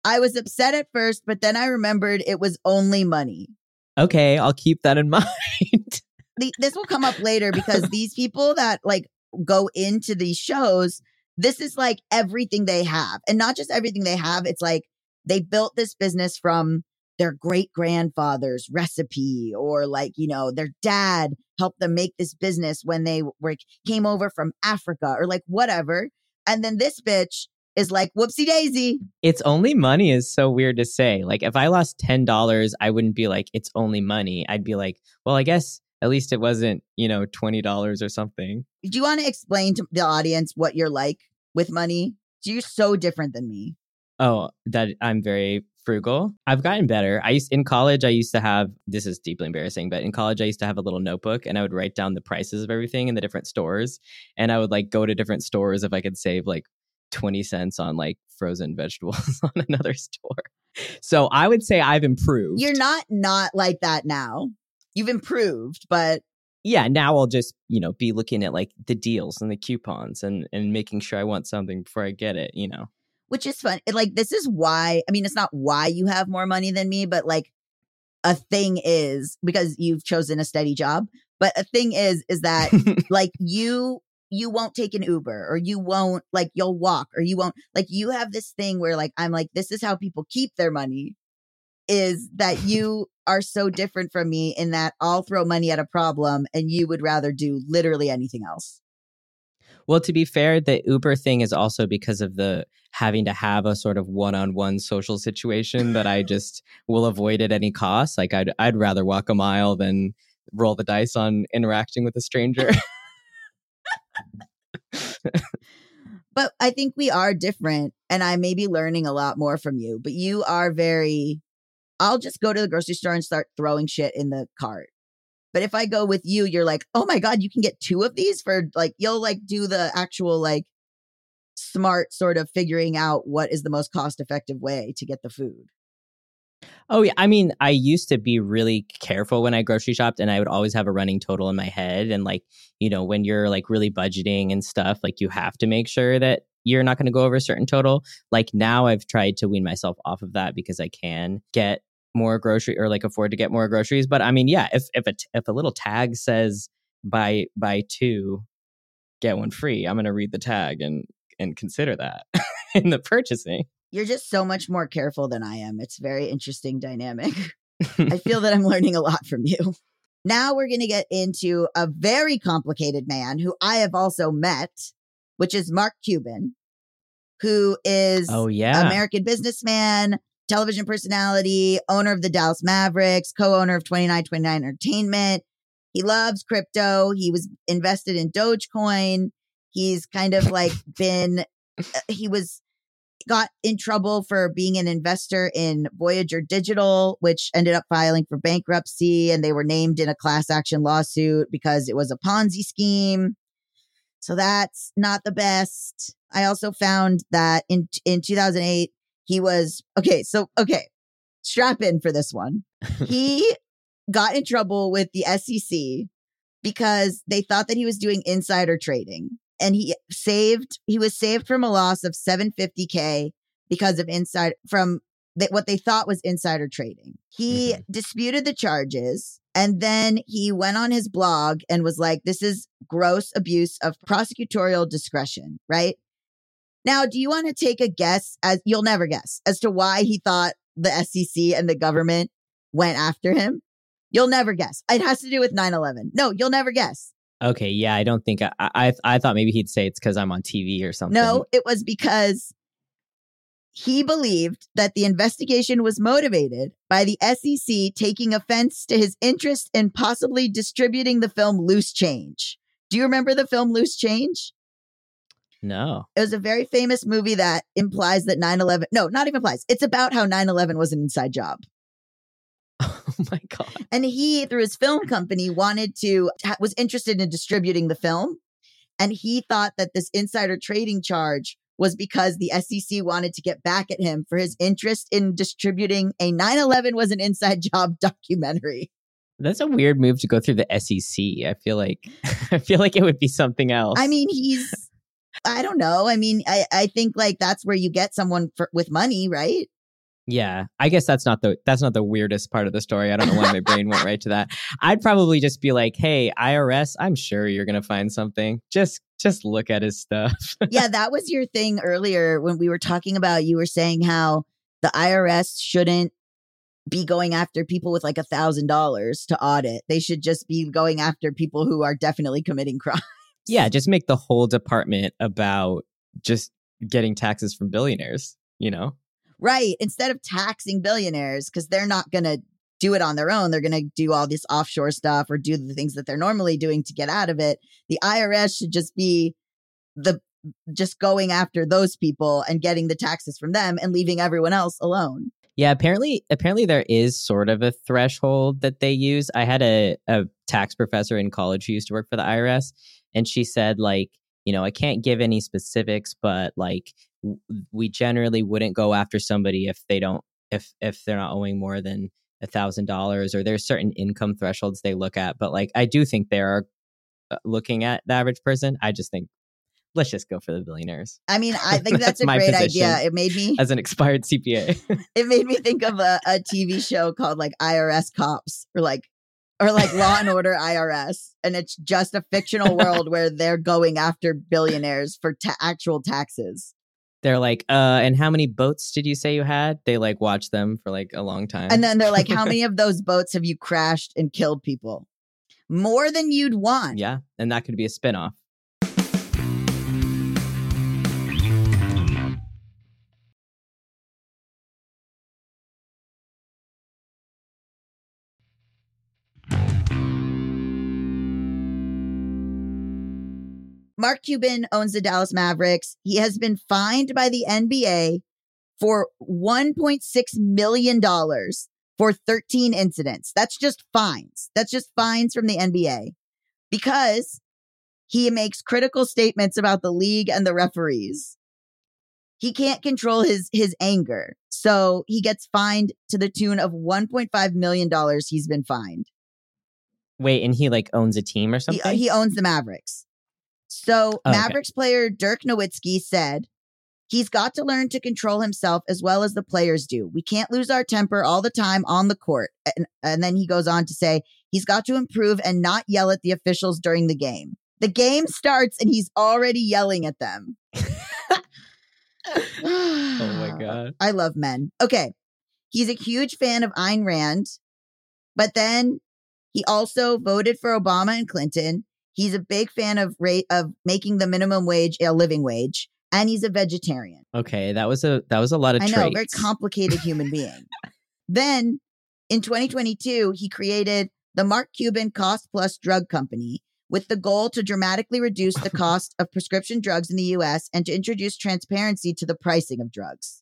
[SPEAKER 4] I was upset at first, but then I remembered it was only money.
[SPEAKER 5] Okay, I'll keep that in mind.
[SPEAKER 4] The, this will come up later because these people that like go into these shows, this is like everything they have. And not just everything they have. It's like they built this business from their great grandfather's recipe, or like, you know, their dad helped them make this business when they were came over from Africa or like whatever. And then this bitch is like, whoopsie daisy.
[SPEAKER 5] It's only money is so weird to say. Like if I lost ten dollars, I wouldn't be like, it's only money. I'd be like, well, I guess at least it wasn't, you know, twenty dollars or something.
[SPEAKER 4] Do you want to explain to the audience what you're like with money? You're so different than me.
[SPEAKER 5] Oh, that I'm very frugal. I've gotten better. I used in college, I used to have, this is deeply embarrassing, but in college, I used to have a little notebook and I would write down the prices of everything in the different stores. And I would like go to different stores if I could save like twenty cents on like frozen vegetables on another store. So I would say I've improved.
[SPEAKER 4] You're not not like that now. You've improved, but
[SPEAKER 5] yeah, now I'll just, you know, be looking at like the deals and the coupons and, and making sure I want something before I get it, you know.
[SPEAKER 4] Which is fun. It, like, this is why, I mean, it's not why you have more money than me, but like a thing is, because you've chosen a steady job, but a thing is, is that like you, you won't take an Uber, or you won't, like, you'll walk, or you won't, like, you have this thing where like, I'm like, this is how people keep their money, is that you are so different from me in that I'll throw money at a problem and you would rather do literally anything else.
[SPEAKER 5] Well, to be fair, the Uber thing is also because of the having to have a sort of one-on-one social situation that I just will avoid at any cost. Like I'd I'd rather walk a mile than roll the dice on interacting with a stranger.
[SPEAKER 4] But I think we are different, and I may be learning a lot more from you, but you are very, I'll just go to the grocery store and start throwing shit in the cart. But if I go with you, you're like, oh my God, you can get two of these for like, you'll like do the actual like smart sort of figuring out what is the most cost effective way to get the food.
[SPEAKER 5] Oh, yeah. I mean, I used to be really careful when I grocery shopped, and I would always have a running total in my head. And like, you know, when you're like really budgeting and stuff, like you have to make sure that you're not going to go over a certain total. Like now I've tried to wean myself off of that because I can get more grocery or like afford to get more groceries. But I mean, yeah, if if a, if a little tag says buy buy two, get one free, I'm going to read the tag and and consider that in the purchasing.
[SPEAKER 4] You're just so much more careful than I am. It's a very interesting dynamic. I feel that I'm learning a lot from you. Now we're going to get into a very complicated man who I have also met, which is Mark Cuban, who is
[SPEAKER 5] oh yeah
[SPEAKER 4] American businessman, television personality, owner of the Dallas Mavericks, co-owner of twenty-nine twenty-nine Entertainment. He loves crypto. He was invested in Dogecoin. He's kind of like been, he was, got in trouble for being an investor in Voyager Digital, which ended up filing for bankruptcy. And they were named in a class action lawsuit because it was a Ponzi scheme. So that's not the best. I also found that in, in two thousand eight, he was, okay, so, okay, strap in for this one. He got in trouble with the S E C because they thought that he was doing insider trading. And he saved, he was saved from a loss of seven hundred fifty thousand because of inside, from th- what they thought was insider trading. He mm-hmm. disputed the charges. And then he went on his blog and was like, this is gross abuse of prosecutorial discretion, right? Now, do you want to take a guess, as you'll never guess, as to why he thought the S E C and the government went after him? You'll never guess. It has to do with nine eleven. No, you'll never guess.
[SPEAKER 5] Okay, yeah, I don't think I I, I thought maybe he'd say it's because I'm on T V or something.
[SPEAKER 4] No, it was because he believed that the investigation was motivated by the S E C taking offense to his interest in possibly distributing the film Loose Change. Do you remember the film Loose Change?
[SPEAKER 5] No.
[SPEAKER 4] It was a very famous movie that implies that nine eleven, no, not even implies. It's about how nine eleven was an inside job.
[SPEAKER 5] Oh my God.
[SPEAKER 4] And he, through his film company, wanted to, was interested in distributing the film. And he thought that this insider trading charge was because the S E C wanted to get back at him for his interest in distributing a nine eleven was an inside job documentary.
[SPEAKER 5] That's a weird move to go through the S E C. I feel like, I feel like it would be something else.
[SPEAKER 4] I mean, he's, I don't know. I mean, I, I think like that's where you get someone for, with money, right?
[SPEAKER 5] Yeah, I guess that's not the that's not the weirdest part of the story. I don't know why my brain went right to that. I'd probably just be like, "Hey, I R S, I'm sure you're gonna find something. Just just look at his stuff."
[SPEAKER 4] Yeah, that was your thing earlier when we were talking about. You were saying how the I R S shouldn't be going after people with like a thousand dollars to audit. They should just be going after people who are definitely committing crimes.
[SPEAKER 5] Yeah, just make the whole department about just getting taxes from billionaires. You know.
[SPEAKER 4] Right. Instead of taxing billionaires, because they're not going to do it on their own. They're going to do all this offshore stuff or do the things that they're normally doing to get out of it. The I R S should just be the just going after those people and getting the taxes from them and leaving everyone else alone.
[SPEAKER 5] Yeah, apparently apparently there is sort of a threshold that they use. I had a, a tax professor in college who used to work for the I R S, and she said, like, you know, I can't give any specifics, but like w- we generally wouldn't go after somebody if they don't if if they're not owing more than a thousand dollars, or there's certain income thresholds they look at. But like I do think they are looking at the average person. I just think let's just go for the billionaires.
[SPEAKER 4] I mean, I think that's,
[SPEAKER 5] That's
[SPEAKER 4] a
[SPEAKER 5] my
[SPEAKER 4] great
[SPEAKER 5] position
[SPEAKER 4] idea. It made me
[SPEAKER 5] as an expired C P A.
[SPEAKER 4] it made me think of a, a T V show called like I R S Cops or like or like Law and Order I R S, and it's just a fictional world where they're going after billionaires for ta- actual taxes.
[SPEAKER 5] They're like, uh, and how many boats did you say you had? They like watch them for like a long time.
[SPEAKER 4] And then they're like, how many of those boats have you crashed and killed people? More than you'd want.
[SPEAKER 5] Yeah, and that could be a spinoff.
[SPEAKER 4] Mark Cuban owns the Dallas Mavericks. He has been fined by the N B A for one point six million dollars for thirteen incidents. That's just fines. That's just fines from the N B A because he makes critical statements about the league and the referees. He can't control his, his anger. So he gets fined to the tune of one point five million dollars. He's been fined.
[SPEAKER 5] Wait, and he like owns a team or something?
[SPEAKER 4] He, he owns the Mavericks. So
[SPEAKER 5] Oh, okay.
[SPEAKER 4] Mavericks player Dirk Nowitzki said, he's got to learn to control himself as well as the players do. We can't lose our temper all the time on the court. And, and then he goes on to say, he's got to improve and not yell at the officials during the game. The game starts and he's already yelling at them.
[SPEAKER 5] Oh my God.
[SPEAKER 4] I love men. Okay. He's a huge fan of Ayn Rand, but then he also voted for Obama and Clinton. He's a big fan of rate of making the minimum wage a living wage, and he's a vegetarian.
[SPEAKER 5] Okay, that was a that was a lot of
[SPEAKER 4] I
[SPEAKER 5] traits.
[SPEAKER 4] know, very complicated human being. Then in twenty twenty-two, he created the Mark Cuban Cost Plus Drug Company with the goal to dramatically reduce the cost of prescription drugs in the U S and to introduce transparency to the pricing of drugs.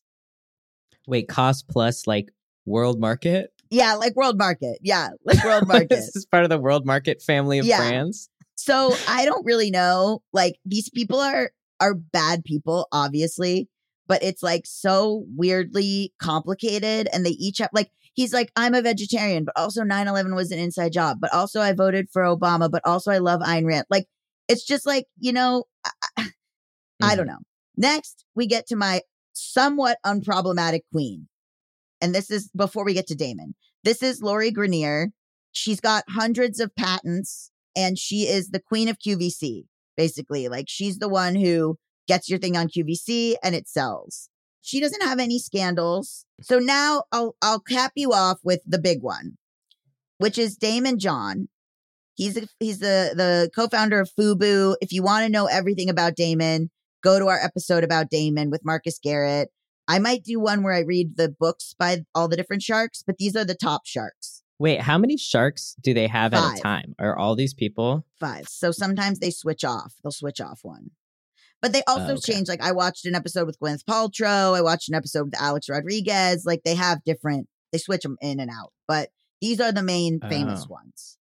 [SPEAKER 5] Wait, cost plus like world market?
[SPEAKER 4] Yeah, like World Market. Yeah, like World Market.
[SPEAKER 5] This is part of the World Market family of
[SPEAKER 4] Yeah.
[SPEAKER 5] brands.
[SPEAKER 4] So I don't really know. Like these people are are bad people, obviously, but it's like so weirdly complicated, and they each have like he's like, I'm a vegetarian, but also nine eleven was an inside job, but also I voted for Obama, but also I love Ayn Rand. Like it's just like, you know, I, I, I don't know. Next, we get to my somewhat unproblematic queen, and this is before we get to Damon. This is Lori Grenier. She's got hundreds of patents. And she is the queen of Q V C, basically. Like she's the one who gets your thing on Q V C and it sells. She doesn't have any scandals. So now I'll I'll cap you off with the big one, which is Daymond John. He's a, he's the the co-founder of FUBU. If you want to know everything about Damon, go to our episode about Damon with Marcus Garrett. I might do one where I read the books by all the different sharks, but these are the top sharks.
[SPEAKER 5] Wait, how many sharks do they have
[SPEAKER 4] Five.
[SPEAKER 5] at a time? Are all these people?
[SPEAKER 4] Five. So sometimes they switch off. They'll switch off one. But they also
[SPEAKER 5] Oh, okay.
[SPEAKER 4] change. Like I watched an episode with Gwyneth Paltrow. I watched an episode with Alex Rodriguez. Like they have different, they switch them in and out. But these are the main famous
[SPEAKER 5] Oh.
[SPEAKER 4] ones.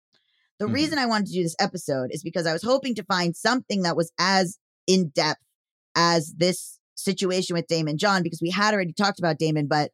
[SPEAKER 4] The
[SPEAKER 5] Mhm.
[SPEAKER 4] reason I wanted to do this episode is because I was hoping to find something that was as in depth as this situation with Daymond John, because we had already talked about Damon, but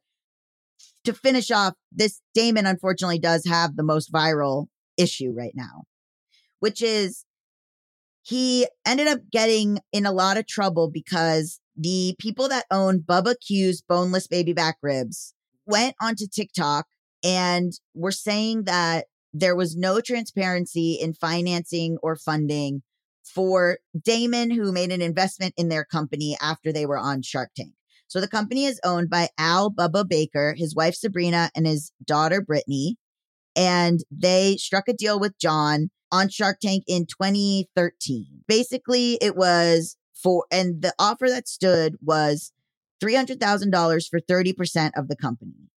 [SPEAKER 4] to finish off, this Damon unfortunately does have the most viral issue right now, which is he ended up getting in a lot of trouble because the people that own Bubba Q's boneless baby back ribs went onto TikTok and were saying that there was no transparency in financing or funding for Damon, who made an investment in their company after they were on Shark Tank. So the company is owned by Al Bubba Baker, his wife Sabrina, and his daughter Brittany. And they struck a deal with John on Shark Tank in twenty thirteen. Basically, it was for, and the offer that stood was three hundred thousand dollars for thirty percent of the company.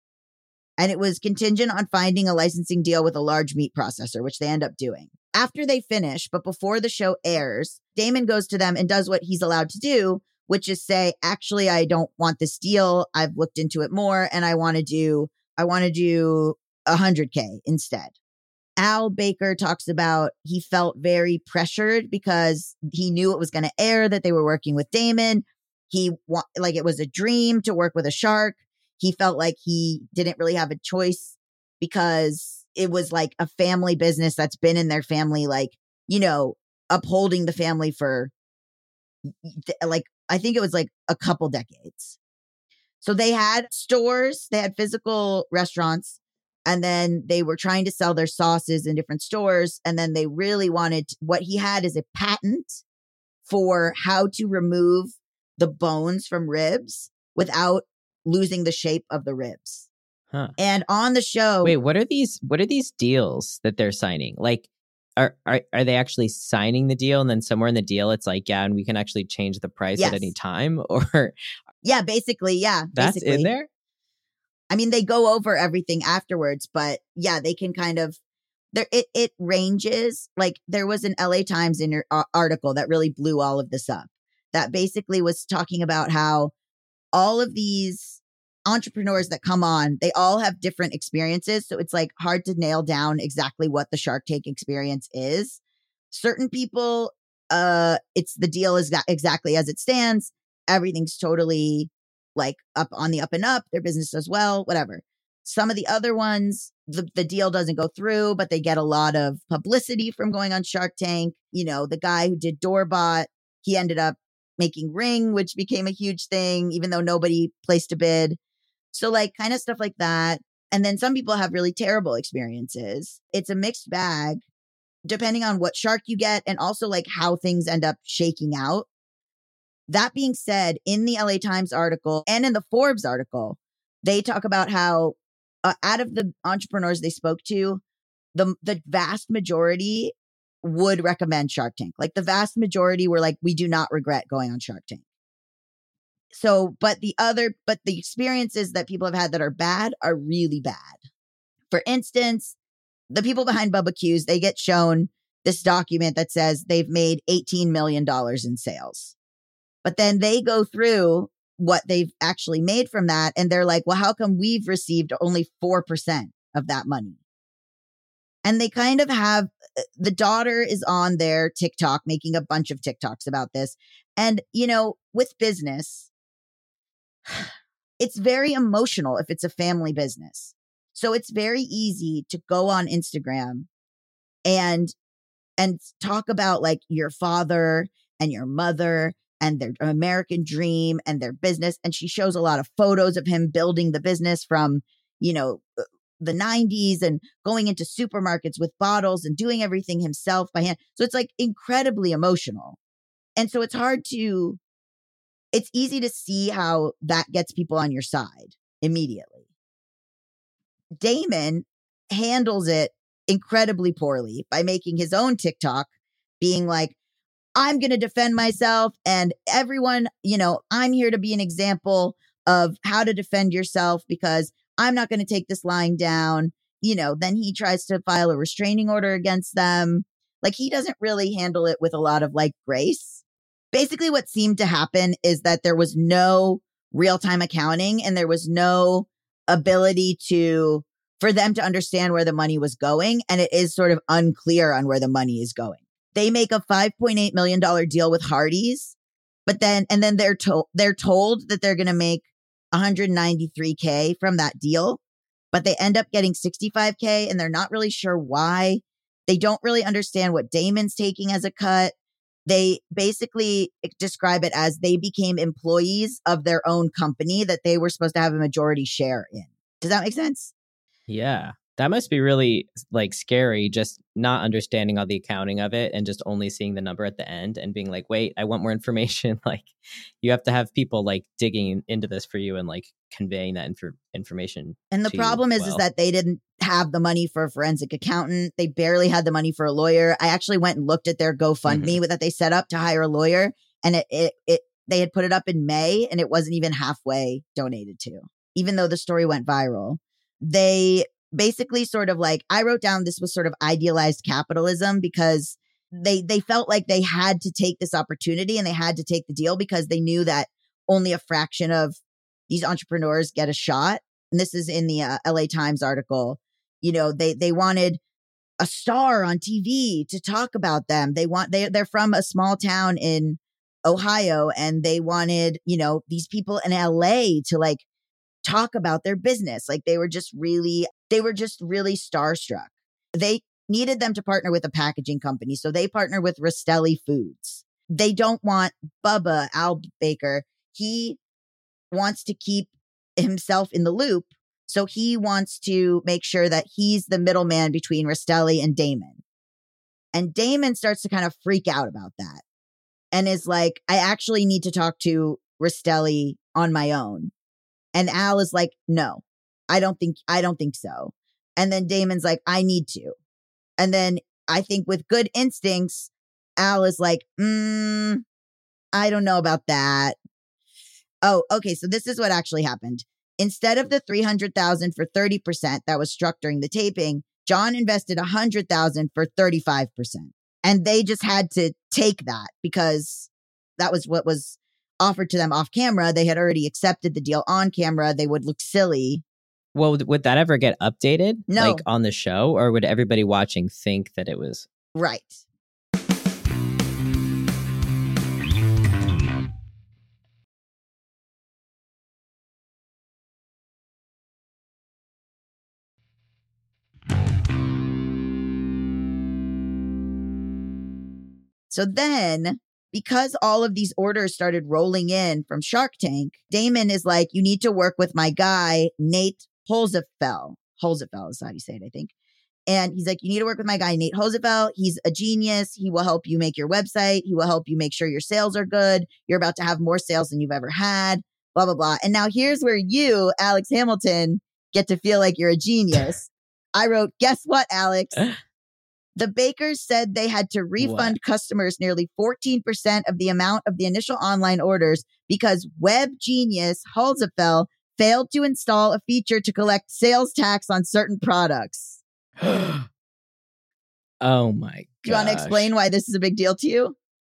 [SPEAKER 4] And it was contingent on finding a licensing deal with a large meat processor, which they end up doing. After they finish, but before the show airs, Damon goes to them and does what he's allowed to do, which is say, actually, I don't want this deal. I've looked into it more and I want to do, I want to do one hundred K instead. Al Baker talks about he felt very pressured because he knew it was going to air, that they were working with Damon. He wa- like it was a dream to work with a shark. He felt like he didn't really have a choice because it was like a family business that's been in their family, like, you know, upholding the family for like, I think it was like a couple decades. So they had stores, they had physical restaurants, and then they were trying to sell their sauces in different stores. And then they really wanted, what he had is a patent for how to remove the bones from ribs without losing the shape of the ribs.
[SPEAKER 5] Huh.
[SPEAKER 4] And on the show,
[SPEAKER 5] Wait, what are these? What are these deals that they're signing? Like, are are are they actually signing the deal, and then somewhere in the deal, it's like, yeah, and we can actually change the price
[SPEAKER 4] Yes.
[SPEAKER 5] at any time, or
[SPEAKER 4] yeah, basically, yeah,
[SPEAKER 5] that's
[SPEAKER 4] basically.
[SPEAKER 5] in there?
[SPEAKER 4] I mean, they go over everything afterwards, but yeah, they can kind of there. It it ranges. Like there was an L A Times in uh, article that really blew all of this up. That basically was talking about how all of these entrepreneurs that come on, they all have different experiences. So it's like hard to nail down exactly what the Shark Tank experience is. Certain people, uh, it's the deal is that exactly as it stands. Everything's totally like up on the up and up. Their business does well, whatever. Some of the other ones, the, the deal doesn't go through, but they get a lot of publicity from going on Shark Tank. You know, the guy who did Doorbot, he ended up making Ring, which became a huge thing, even though nobody placed a bid. So like kind of stuff like that. And then some people have really terrible experiences. It's a mixed bag depending on what shark you get and also like how things end up shaking out. That being said, in the L A Times article and in the Forbes article, they talk about how uh, out of the entrepreneurs they spoke to, the the vast majority would recommend Shark Tank. Like the vast majority were like, we do not regret going on Shark Tank. So, but the other, but the experiences that people have had that are bad are really bad. For instance, the people behind Bubba Q's, they get shown this document that says they've made eighteen million dollars in sales. But then they go through what they've actually made from that. And they're like, well, how come we've received only four percent of that money? And they kind of have, the daughter is on their TikTok making a bunch of TikToks about this. And, you know, with business, it's very emotional if it's a family business. So it's very easy to go on Instagram and, and talk about like your father and your mother and their American dream and their business. And she shows a lot of photos of him building the business from, you know, the nineties and going into supermarkets with bottles and doing everything himself by hand. So it's like incredibly emotional. And so it's hard to, it's easy to see how that gets people on your side immediately. Damon handles it incredibly poorly by making his own TikTok being like, I'm going to defend myself and everyone, you know, I'm here to be an example of how to defend yourself because I'm not going to take this lying down. You know, then he tries to file a restraining order against them. Like he doesn't really handle it with a lot of like grace. Basically what seemed to happen is that there was no real-time accounting and there was no ability to, for them to understand where the money was going. And it is sort of unclear on where the money is going. They make a five point eight million dollars deal with Hardee's, but then, and then they're told, they're told that they're going to make one hundred ninety-three K from that deal, but they end up getting sixty-five K and they're not really sure why. They don't really understand what Damon's taking as a cut. They basically describe it as they became employees of their own company that they were supposed to have a majority share in. Does that make sense?
[SPEAKER 5] Yeah. That must be really like scary, just not understanding all the accounting of it and just only seeing the number at the end and being like, wait, I want more information. Like you have to have people like digging into this for you and like conveying that inf- information.
[SPEAKER 4] And the
[SPEAKER 5] to
[SPEAKER 4] problem
[SPEAKER 5] you
[SPEAKER 4] is,
[SPEAKER 5] well.
[SPEAKER 4] is that they didn't have the money for a forensic accountant. They barely had the money for a lawyer. I actually went and looked at their GoFundMe
[SPEAKER 5] Mhm.
[SPEAKER 4] that they set up to hire a lawyer. And it, it, it, they had put it up in May and it wasn't even halfway donated to, even though the story went viral. They basically sort of like, I wrote down this was sort of idealized capitalism because they they felt like they had to take this opportunity and they had to take the deal because they knew that only a fraction of these entrepreneurs get a shot. And this is in the uh, L A Times article. You know, they they wanted a star on T V to talk about them. They want they they're from a small town in Ohio and they wanted, you know, these people in L A to like talk about their business. Like they were just really, they were just really starstruck. They needed them to partner with a packaging company. So they partner with Rastelli Foods. They don't want Bubba, Al Baker. He wants to keep himself in the loop. So he wants to make sure that he's the middleman between Rastelli and Damon. And Damon starts to kind of freak out about that and is like, I actually need to talk to Rastelli on my own. And Al is like, no, I don't think, I don't think so. And then Damon's like, I need to. And then I think with good instincts, Al is like, mm, I don't know about that. Oh, okay. So this is what actually happened. Instead of the three hundred thousand for thirty percent that was struck during the taping, John invested one hundred thousand for thirty-five percent. And they just had to take that because that was what was offered to them off camera. They had already accepted the deal on camera. They would look silly.
[SPEAKER 5] Well, would- would that ever get updated?
[SPEAKER 4] No.
[SPEAKER 5] Like on the show? Or would everybody watching think that it was?
[SPEAKER 4] Right. So then, because all of these orders started rolling in from Shark Tank, Damon is like, you need to work with my guy, Nate Holzapfel. Holzapfel is how you say it, I think. And he's like, you need to work with my guy, Nate Holzapfel. He's a genius. He will help you make your website. He will help you make sure your sales are good. You're about to have more sales than you've ever had, blah, blah, blah. And now here's where you, Alex Hamilton, get to feel like you're a genius. I wrote, guess what, Alex? The bakers said they had to refund
[SPEAKER 5] What?
[SPEAKER 4] customers nearly fourteen percent of the amount of the initial online orders because web genius Holzapfel failed to install a feature to collect sales tax on certain products.
[SPEAKER 5] Oh my god.
[SPEAKER 4] Do you want to explain why this is a big deal to you?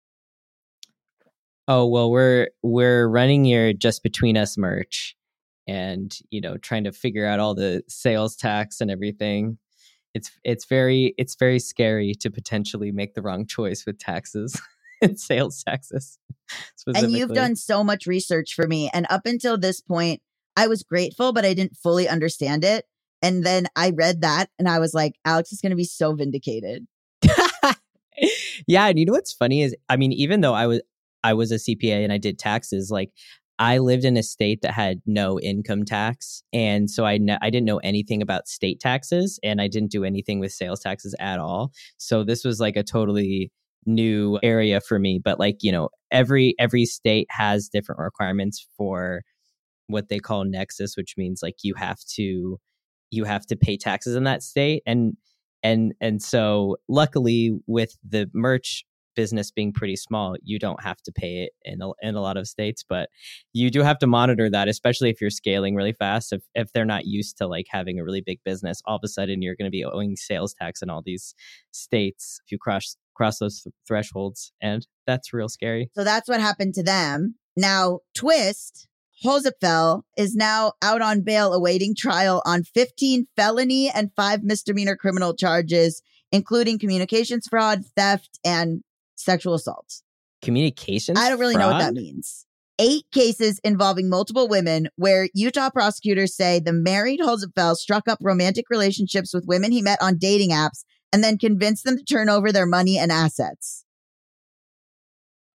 [SPEAKER 5] Oh, well, we're we're running your Just Between Us merch and, you know, trying to figure out all the sales tax and everything. It's it's very it's very scary to potentially make the wrong choice with taxes and sales taxes.
[SPEAKER 4] And you've done so much research for me. And up until this point, I was grateful, but I didn't fully understand it. And then I read that and I was like, Alex is going to be so vindicated.
[SPEAKER 5] Yeah, and you know what's funny is, I mean, even though I was I was a C P A and I did taxes, like I lived in a state that had no income tax, and so I ne- I didn't know anything about state taxes, and I didn't do anything with sales taxes at all. So this was like a totally new area for me. But like, you know, every every state has different requirements for what they call nexus, which means like you have to you have to pay taxes in that state, and and and so luckily with the merch business being pretty small, you don't have to pay it in a, in a lot of states, but you do have to monitor that, especially if you're scaling really fast. If if they're not used to like having a really big business, all of a sudden you're going to be owing sales tax in all these states if you cross cross those th- thresholds, and that's real scary.
[SPEAKER 4] So that's what happened to them. Now, Twist, Holzapfel is now out on bail awaiting trial on fifteen felony and five misdemeanor criminal charges, including communications fraud, theft, and sexual assault.
[SPEAKER 5] Communications
[SPEAKER 4] I don't really know what that
[SPEAKER 5] fraud?
[SPEAKER 4] means. Eight cases involving multiple women where Utah prosecutors say the married Holzapfel struck up romantic relationships with women he met on dating apps and then convinced them to turn over their money and assets.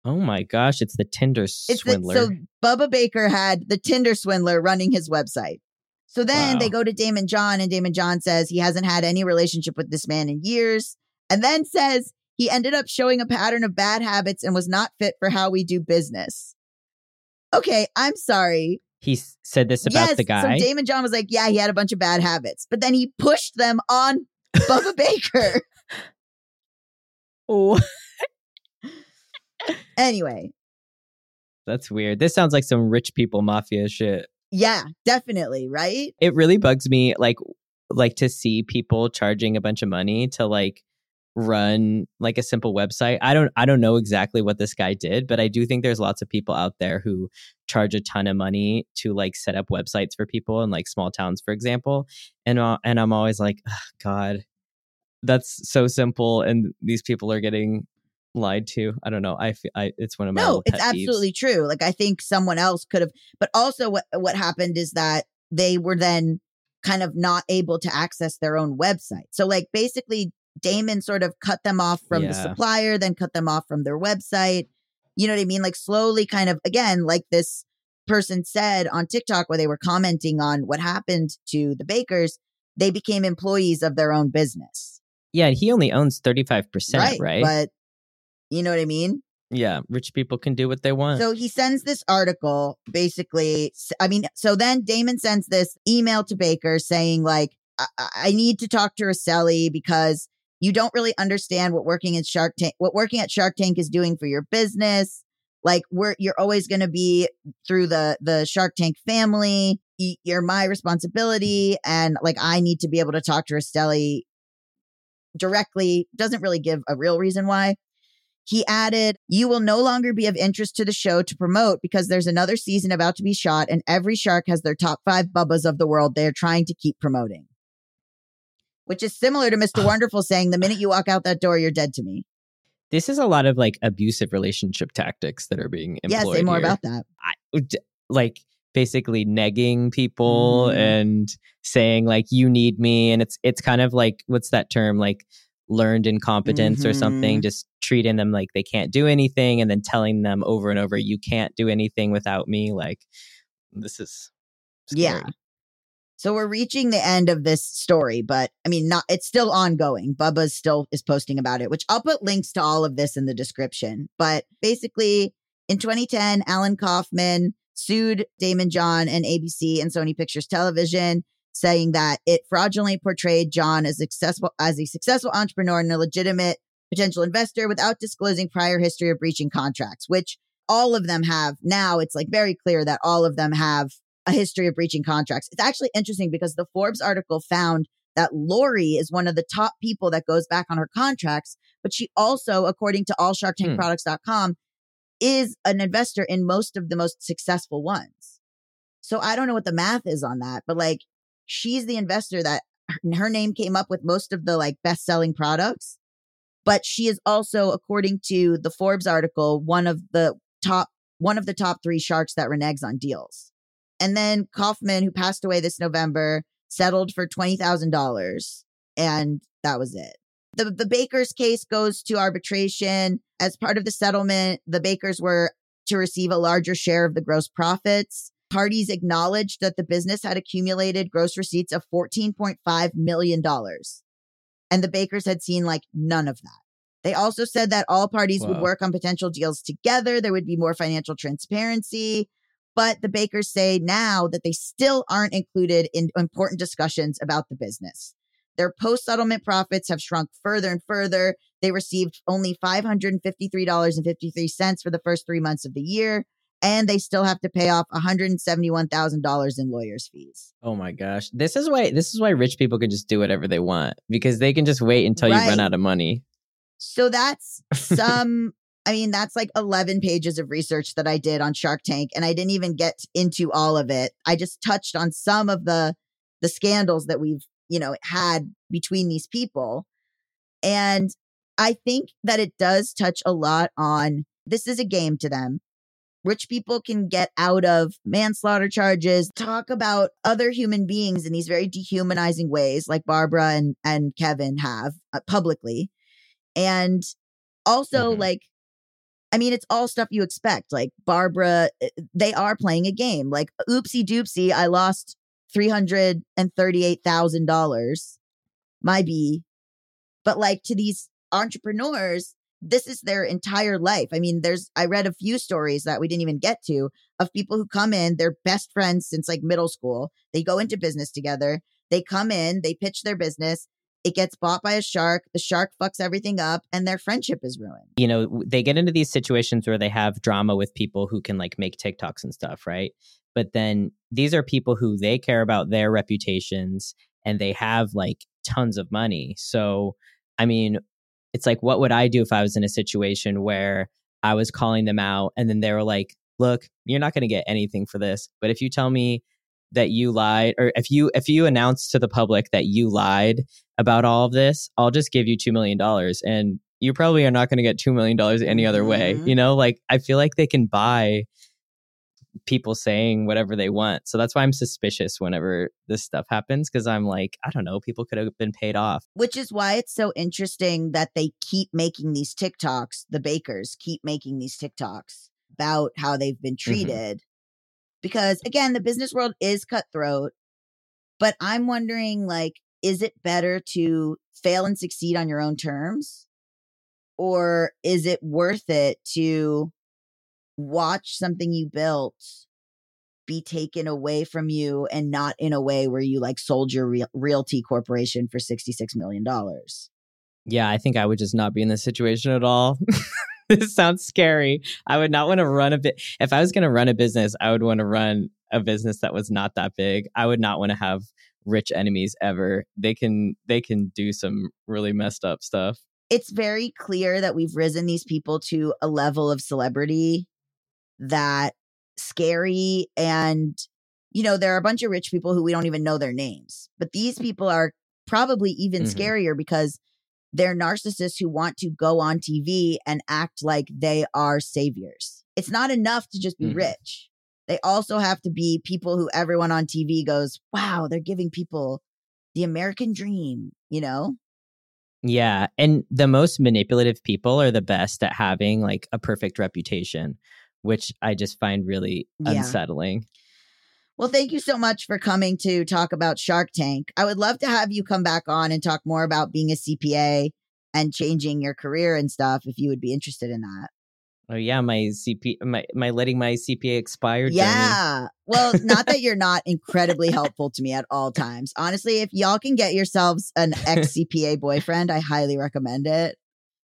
[SPEAKER 5] Oh my gosh, it's the Tinder
[SPEAKER 4] It's
[SPEAKER 5] swindler.
[SPEAKER 4] The, so Bubba Baker had the Tinder swindler running his website. So then
[SPEAKER 5] Wow.
[SPEAKER 4] they go to Damon John, and Damon John says he hasn't had any relationship with this man in years, and then says he ended up showing a pattern of bad habits and was not fit for how we do business. Okay, I'm sorry.
[SPEAKER 5] He s- said this about
[SPEAKER 4] yes,
[SPEAKER 5] the guy.
[SPEAKER 4] So Damon John was like, yeah, he had a bunch of bad habits, but then he pushed them on Bubba Baker.
[SPEAKER 5] Oh,
[SPEAKER 4] Anyway,
[SPEAKER 5] that's weird. This sounds like some rich people mafia shit.
[SPEAKER 4] yeah, definitely, right?
[SPEAKER 5] It really bugs me, like, like to see people charging a bunch of money to like run like a simple website. I don't, I don't know exactly what this guy did, but I do think there's lots of people out there who charge a ton of money to like set up websites for people in like small towns, for example. And uh, and I'm always like, oh, God, that's so simple, and these people are getting lied to. I don't know. I, feel, I it's one of my
[SPEAKER 4] No,
[SPEAKER 5] little pet
[SPEAKER 4] it's
[SPEAKER 5] peeves.
[SPEAKER 4] absolutely true. Like, I think someone else could have, but also what what happened is that they were then kind of not able to access their own website. So like basically Damon sort of cut them off from the
[SPEAKER 5] Yeah.
[SPEAKER 4] supplier, then cut them off from their website. You know what I mean? Like slowly kind of, again, like this person said on TikTok where they were commenting on what happened to the Bakers, they became employees of their own business.
[SPEAKER 5] Yeah, and he only owns thirty-five percent,
[SPEAKER 4] Right.
[SPEAKER 5] right?
[SPEAKER 4] But you know what I mean?
[SPEAKER 5] Yeah, rich people can do what they want.
[SPEAKER 4] So he sends this article basically. I mean, so then Damon sends this email to Baker saying like, I, I need to talk to Rosselli because you don't really understand what working in Shark Tank, what working at Shark Tank is doing for your business. Like we're, you're always going to be through the, the Shark Tank family. You're my responsibility. And like, I need to be able to talk to Rosselli directly. Doesn't really give a real reason why. He added, you will no longer be of interest to the show to promote because there's another season about to be shot and every shark has their top five Bubbas of the world they're trying to keep promoting. Which is similar to Mister Wonderful saying, the minute you walk out that door, you're dead to me.
[SPEAKER 5] This is a lot of like abusive relationship tactics that are being employed.
[SPEAKER 4] Yeah, say more
[SPEAKER 5] here.
[SPEAKER 4] about that.
[SPEAKER 5] I, like basically negging people
[SPEAKER 4] Mm.
[SPEAKER 5] and saying like, you need me. And it's, it's kind of like, what's that term? Like learned incompetence or something,
[SPEAKER 4] Mhm.
[SPEAKER 5] just treating them like they can't do anything and then telling them over and over, you can't do anything without me. Like this is scary.
[SPEAKER 4] Yeah. So we're reaching the end of this story, but I mean, not, it's still ongoing. Bubba still is posting about it, which I'll put links to all of this in the description. But basically in twenty ten, Alan Kaufman sued Damon John and A B C and Sony Pictures Television, saying that it fraudulently portrayed John as successful as a successful entrepreneur and a legitimate potential investor without disclosing prior history of breaching contracts, which all of them have. Now it's like very clear that all of them have a history of breaching contracts. It's actually interesting because the Forbes article found that Lori is one of the top people that goes back on her contracts, but she also, according to all shark tank products dot com, is an investor in most of the most successful ones. So I don't know what the math is on that, but like she's the investor that her name came up with most of the like best selling products. But she is also, according to the Forbes article, one of the top, one of the top three sharks that reneges on deals. And then Kaufman, who passed away this November, settled for twenty thousand dollars. And that was it. The, the Bakers case goes to arbitration. As part of the settlement, the Bakers were to receive a larger share of the gross profits. Parties acknowledged that the business had accumulated gross receipts of fourteen point five million dollars. And the Bakers had seen like none of that. They also said that all parties
[SPEAKER 5] Wow.
[SPEAKER 4] would work on potential deals together. There would be more financial transparency. But the Bakers say now that they still aren't included in important discussions about the business. Their post-settlement profits have shrunk further and further. They received only five hundred fifty-three dollars and fifty-three cents for the first three months of the year. And they still have to pay off one hundred seventy-one thousand dollars in lawyers' fees.
[SPEAKER 5] Oh my gosh. This is why this is why rich people can just do whatever they want because they can just wait until
[SPEAKER 4] Right.
[SPEAKER 5] you run out of money.
[SPEAKER 4] So that's some, I mean, that's like eleven pages of research that I did on Shark Tank, and I didn't even get into all of it. I just touched on some of the the scandals that we've, you know, had between these people. And I think that it does touch a lot on, this is a game to them. Rich people can get out of manslaughter charges, talk about other human beings in these very dehumanizing ways, like Barbara and, and Kevin have uh, publicly. And also,
[SPEAKER 5] Mhm.
[SPEAKER 4] like, I mean, it's all stuff you expect. Like Barbara, they are playing a game. Like, oopsie doopsie, I lost three hundred thirty-eight thousand dollars. My B. But like to these entrepreneurs, this is their entire life. I mean, there's, I read a few stories that we didn't even get to of people who come in, they're best friends since like middle school. They go into business together. They come in, they pitch their business. It gets bought by a shark. The shark fucks everything up and their friendship is ruined.
[SPEAKER 5] You know, they get into these situations where they have drama with people who can like make TikToks and stuff, right? But then these are people who they care about their reputations and they have like tons of money. So, I mean, it's like, what would I do if I was in a situation where I was calling them out and then they were like, look, you're not going to get anything for this. But if you tell me that you lied, or if you if you announce to the public that you lied about all of this, I'll just give you two million dollars. And you probably are not going to get two million dollars any other way.
[SPEAKER 4] Mhm.
[SPEAKER 5] You know, like I feel like they can buy people saying whatever they want. So that's why I'm suspicious whenever this stuff happens, because I'm like, I don't know, people could have been paid off.
[SPEAKER 4] Which is why it's so interesting that they keep making these TikToks. The bakers keep making these TikToks about how they've been treated. Because again, the business world is cutthroat. But I'm wondering, like, is it better to fail and succeed on your own terms? Or is it worth it to watch something you built be taken away from you, and not in a way where you like sold your real- realty corporation for sixty-six million dollars?
[SPEAKER 5] Yeah, I think I would just not be in this situation at all. This sounds scary. I would not want to run a bit. If I was going to run a business, I would want to run a business that was not that big. I would not want to have rich enemies ever. They can they can do some really messed up stuff.
[SPEAKER 4] It's very clear that we've risen these people to a level of celebrity that scary. And, you know, there are a bunch of rich people who we don't even know their names. But these people are probably even
[SPEAKER 5] Mhm.
[SPEAKER 4] scarier because they're narcissists who want to go on T V and act like they are saviors. It's not enough to just be
[SPEAKER 5] Mhm.
[SPEAKER 4] rich. They also have to be people who everyone on T V goes, wow, they're giving people the American dream, you know?
[SPEAKER 5] Yeah, and the most manipulative people are the best at having like a perfect reputation, which I just find really
[SPEAKER 4] Yeah.
[SPEAKER 5] unsettling.
[SPEAKER 4] Well, thank you so much for coming to talk about Shark Tank. I would love to have you come back on and talk more about being a C P A and changing your career and stuff if you would be interested in that.
[SPEAKER 5] Oh yeah, my C P my my letting my C P A expire journey.
[SPEAKER 4] Yeah. Well, not that you're not incredibly helpful to me at all times. Honestly, if y'all can get yourselves an ex-C P A boyfriend, I highly recommend it.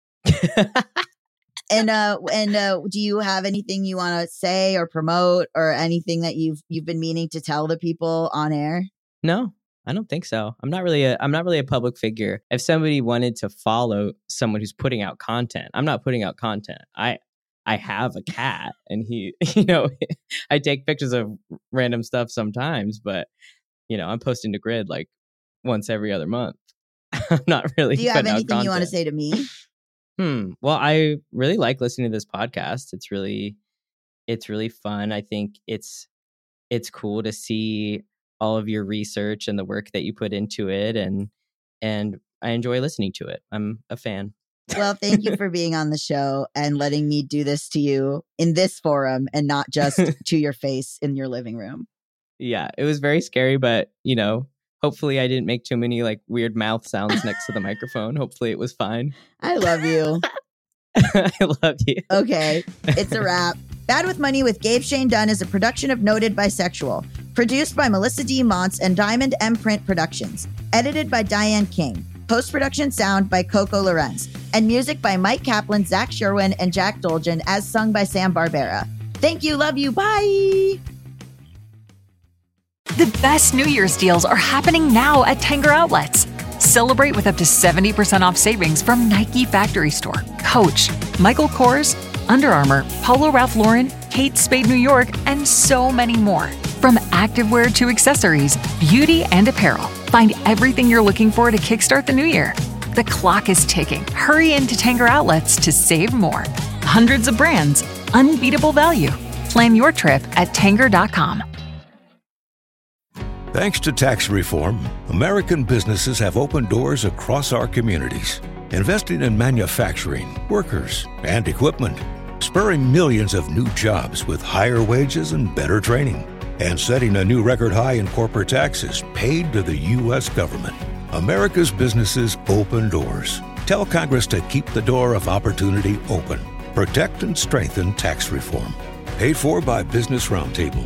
[SPEAKER 4] And uh and uh do you have anything you want to say or promote, or anything that you've you've been meaning to tell the people on air?
[SPEAKER 5] No, I don't think so. I'm not really a I'm not really a public figure. If somebody wanted to follow someone who's putting out content, I'm not putting out content. I I have a cat and he, you know, I take pictures of random stuff sometimes, but you know, I'm posting to Grid like once every other month. I'm not really.
[SPEAKER 4] Do you have
[SPEAKER 5] putting out
[SPEAKER 4] anything you want to
[SPEAKER 5] content.
[SPEAKER 4] say to me?
[SPEAKER 5] Hmm. Well, I really like listening to this podcast. It's really, it's really fun. I think it's, it's cool to see all of your research and the work that you put into it, and and I enjoy listening to it. I'm a fan.
[SPEAKER 4] Well, thank you for being on the show and letting me do this to you in this forum and not just to your face in your living room.
[SPEAKER 5] Yeah, it was very scary, but you know, hopefully I didn't make too many like weird mouth sounds next to the microphone. Hopefully it was fine.
[SPEAKER 4] I love you.
[SPEAKER 5] I love you.
[SPEAKER 4] Okay, it's a wrap. Bad with Money with Gabe Shane Dunn is a production of Noted Bisexual, produced by Melissa D. Montz and Diamond M Print Productions, edited by Diane King, post-production sound by Coco Lorenz, and music by Mike Kaplan, Zach Sherwin, and Jack Dolgen, as sung by Sam Barbera. Thank you, love you, bye!
[SPEAKER 7] The best New Year's deals are happening now at Tanger Outlets. Celebrate with up to seventy percent off savings from Nike Factory Store, Coach, Michael Kors, Under Armour, Polo Ralph Lauren, Kate Spade New York, and so many more. From activewear to accessories, beauty and apparel, find everything you're looking for to kickstart the new year. The clock is ticking. Hurry into Tanger Outlets to save more. Hundreds of brands, unbeatable value. Plan your trip at Tanger dot com.
[SPEAKER 8] Thanks to tax reform, American businesses have opened doors across our communities, investing in manufacturing, workers, and equipment. spurring millions of new jobs with higher wages and better training, and setting a new record high in corporate taxes paid to the U S government. America's businesses open doors. Tell Congress to keep the door of opportunity open. Protect and strengthen tax reform. Paid for by Business Roundtable.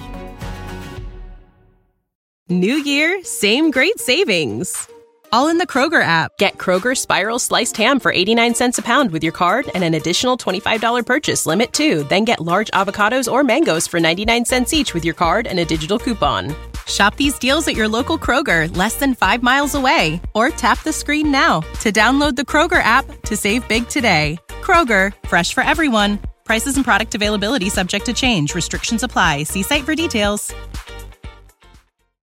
[SPEAKER 1] New year, same great savings. All in the Kroger app. Get Kroger Spiral Sliced Ham for eighty-nine cents a pound with your card and an additional twenty-five dollars purchase limit too. Then get large avocados or mangoes for ninety-nine cents each with your card and a digital coupon. Shop these deals at your local Kroger, less than five miles away. Or tap the screen now to download the Kroger app to save big today. Kroger, fresh for everyone. Prices and product availability subject to change. Restrictions apply. See site for details.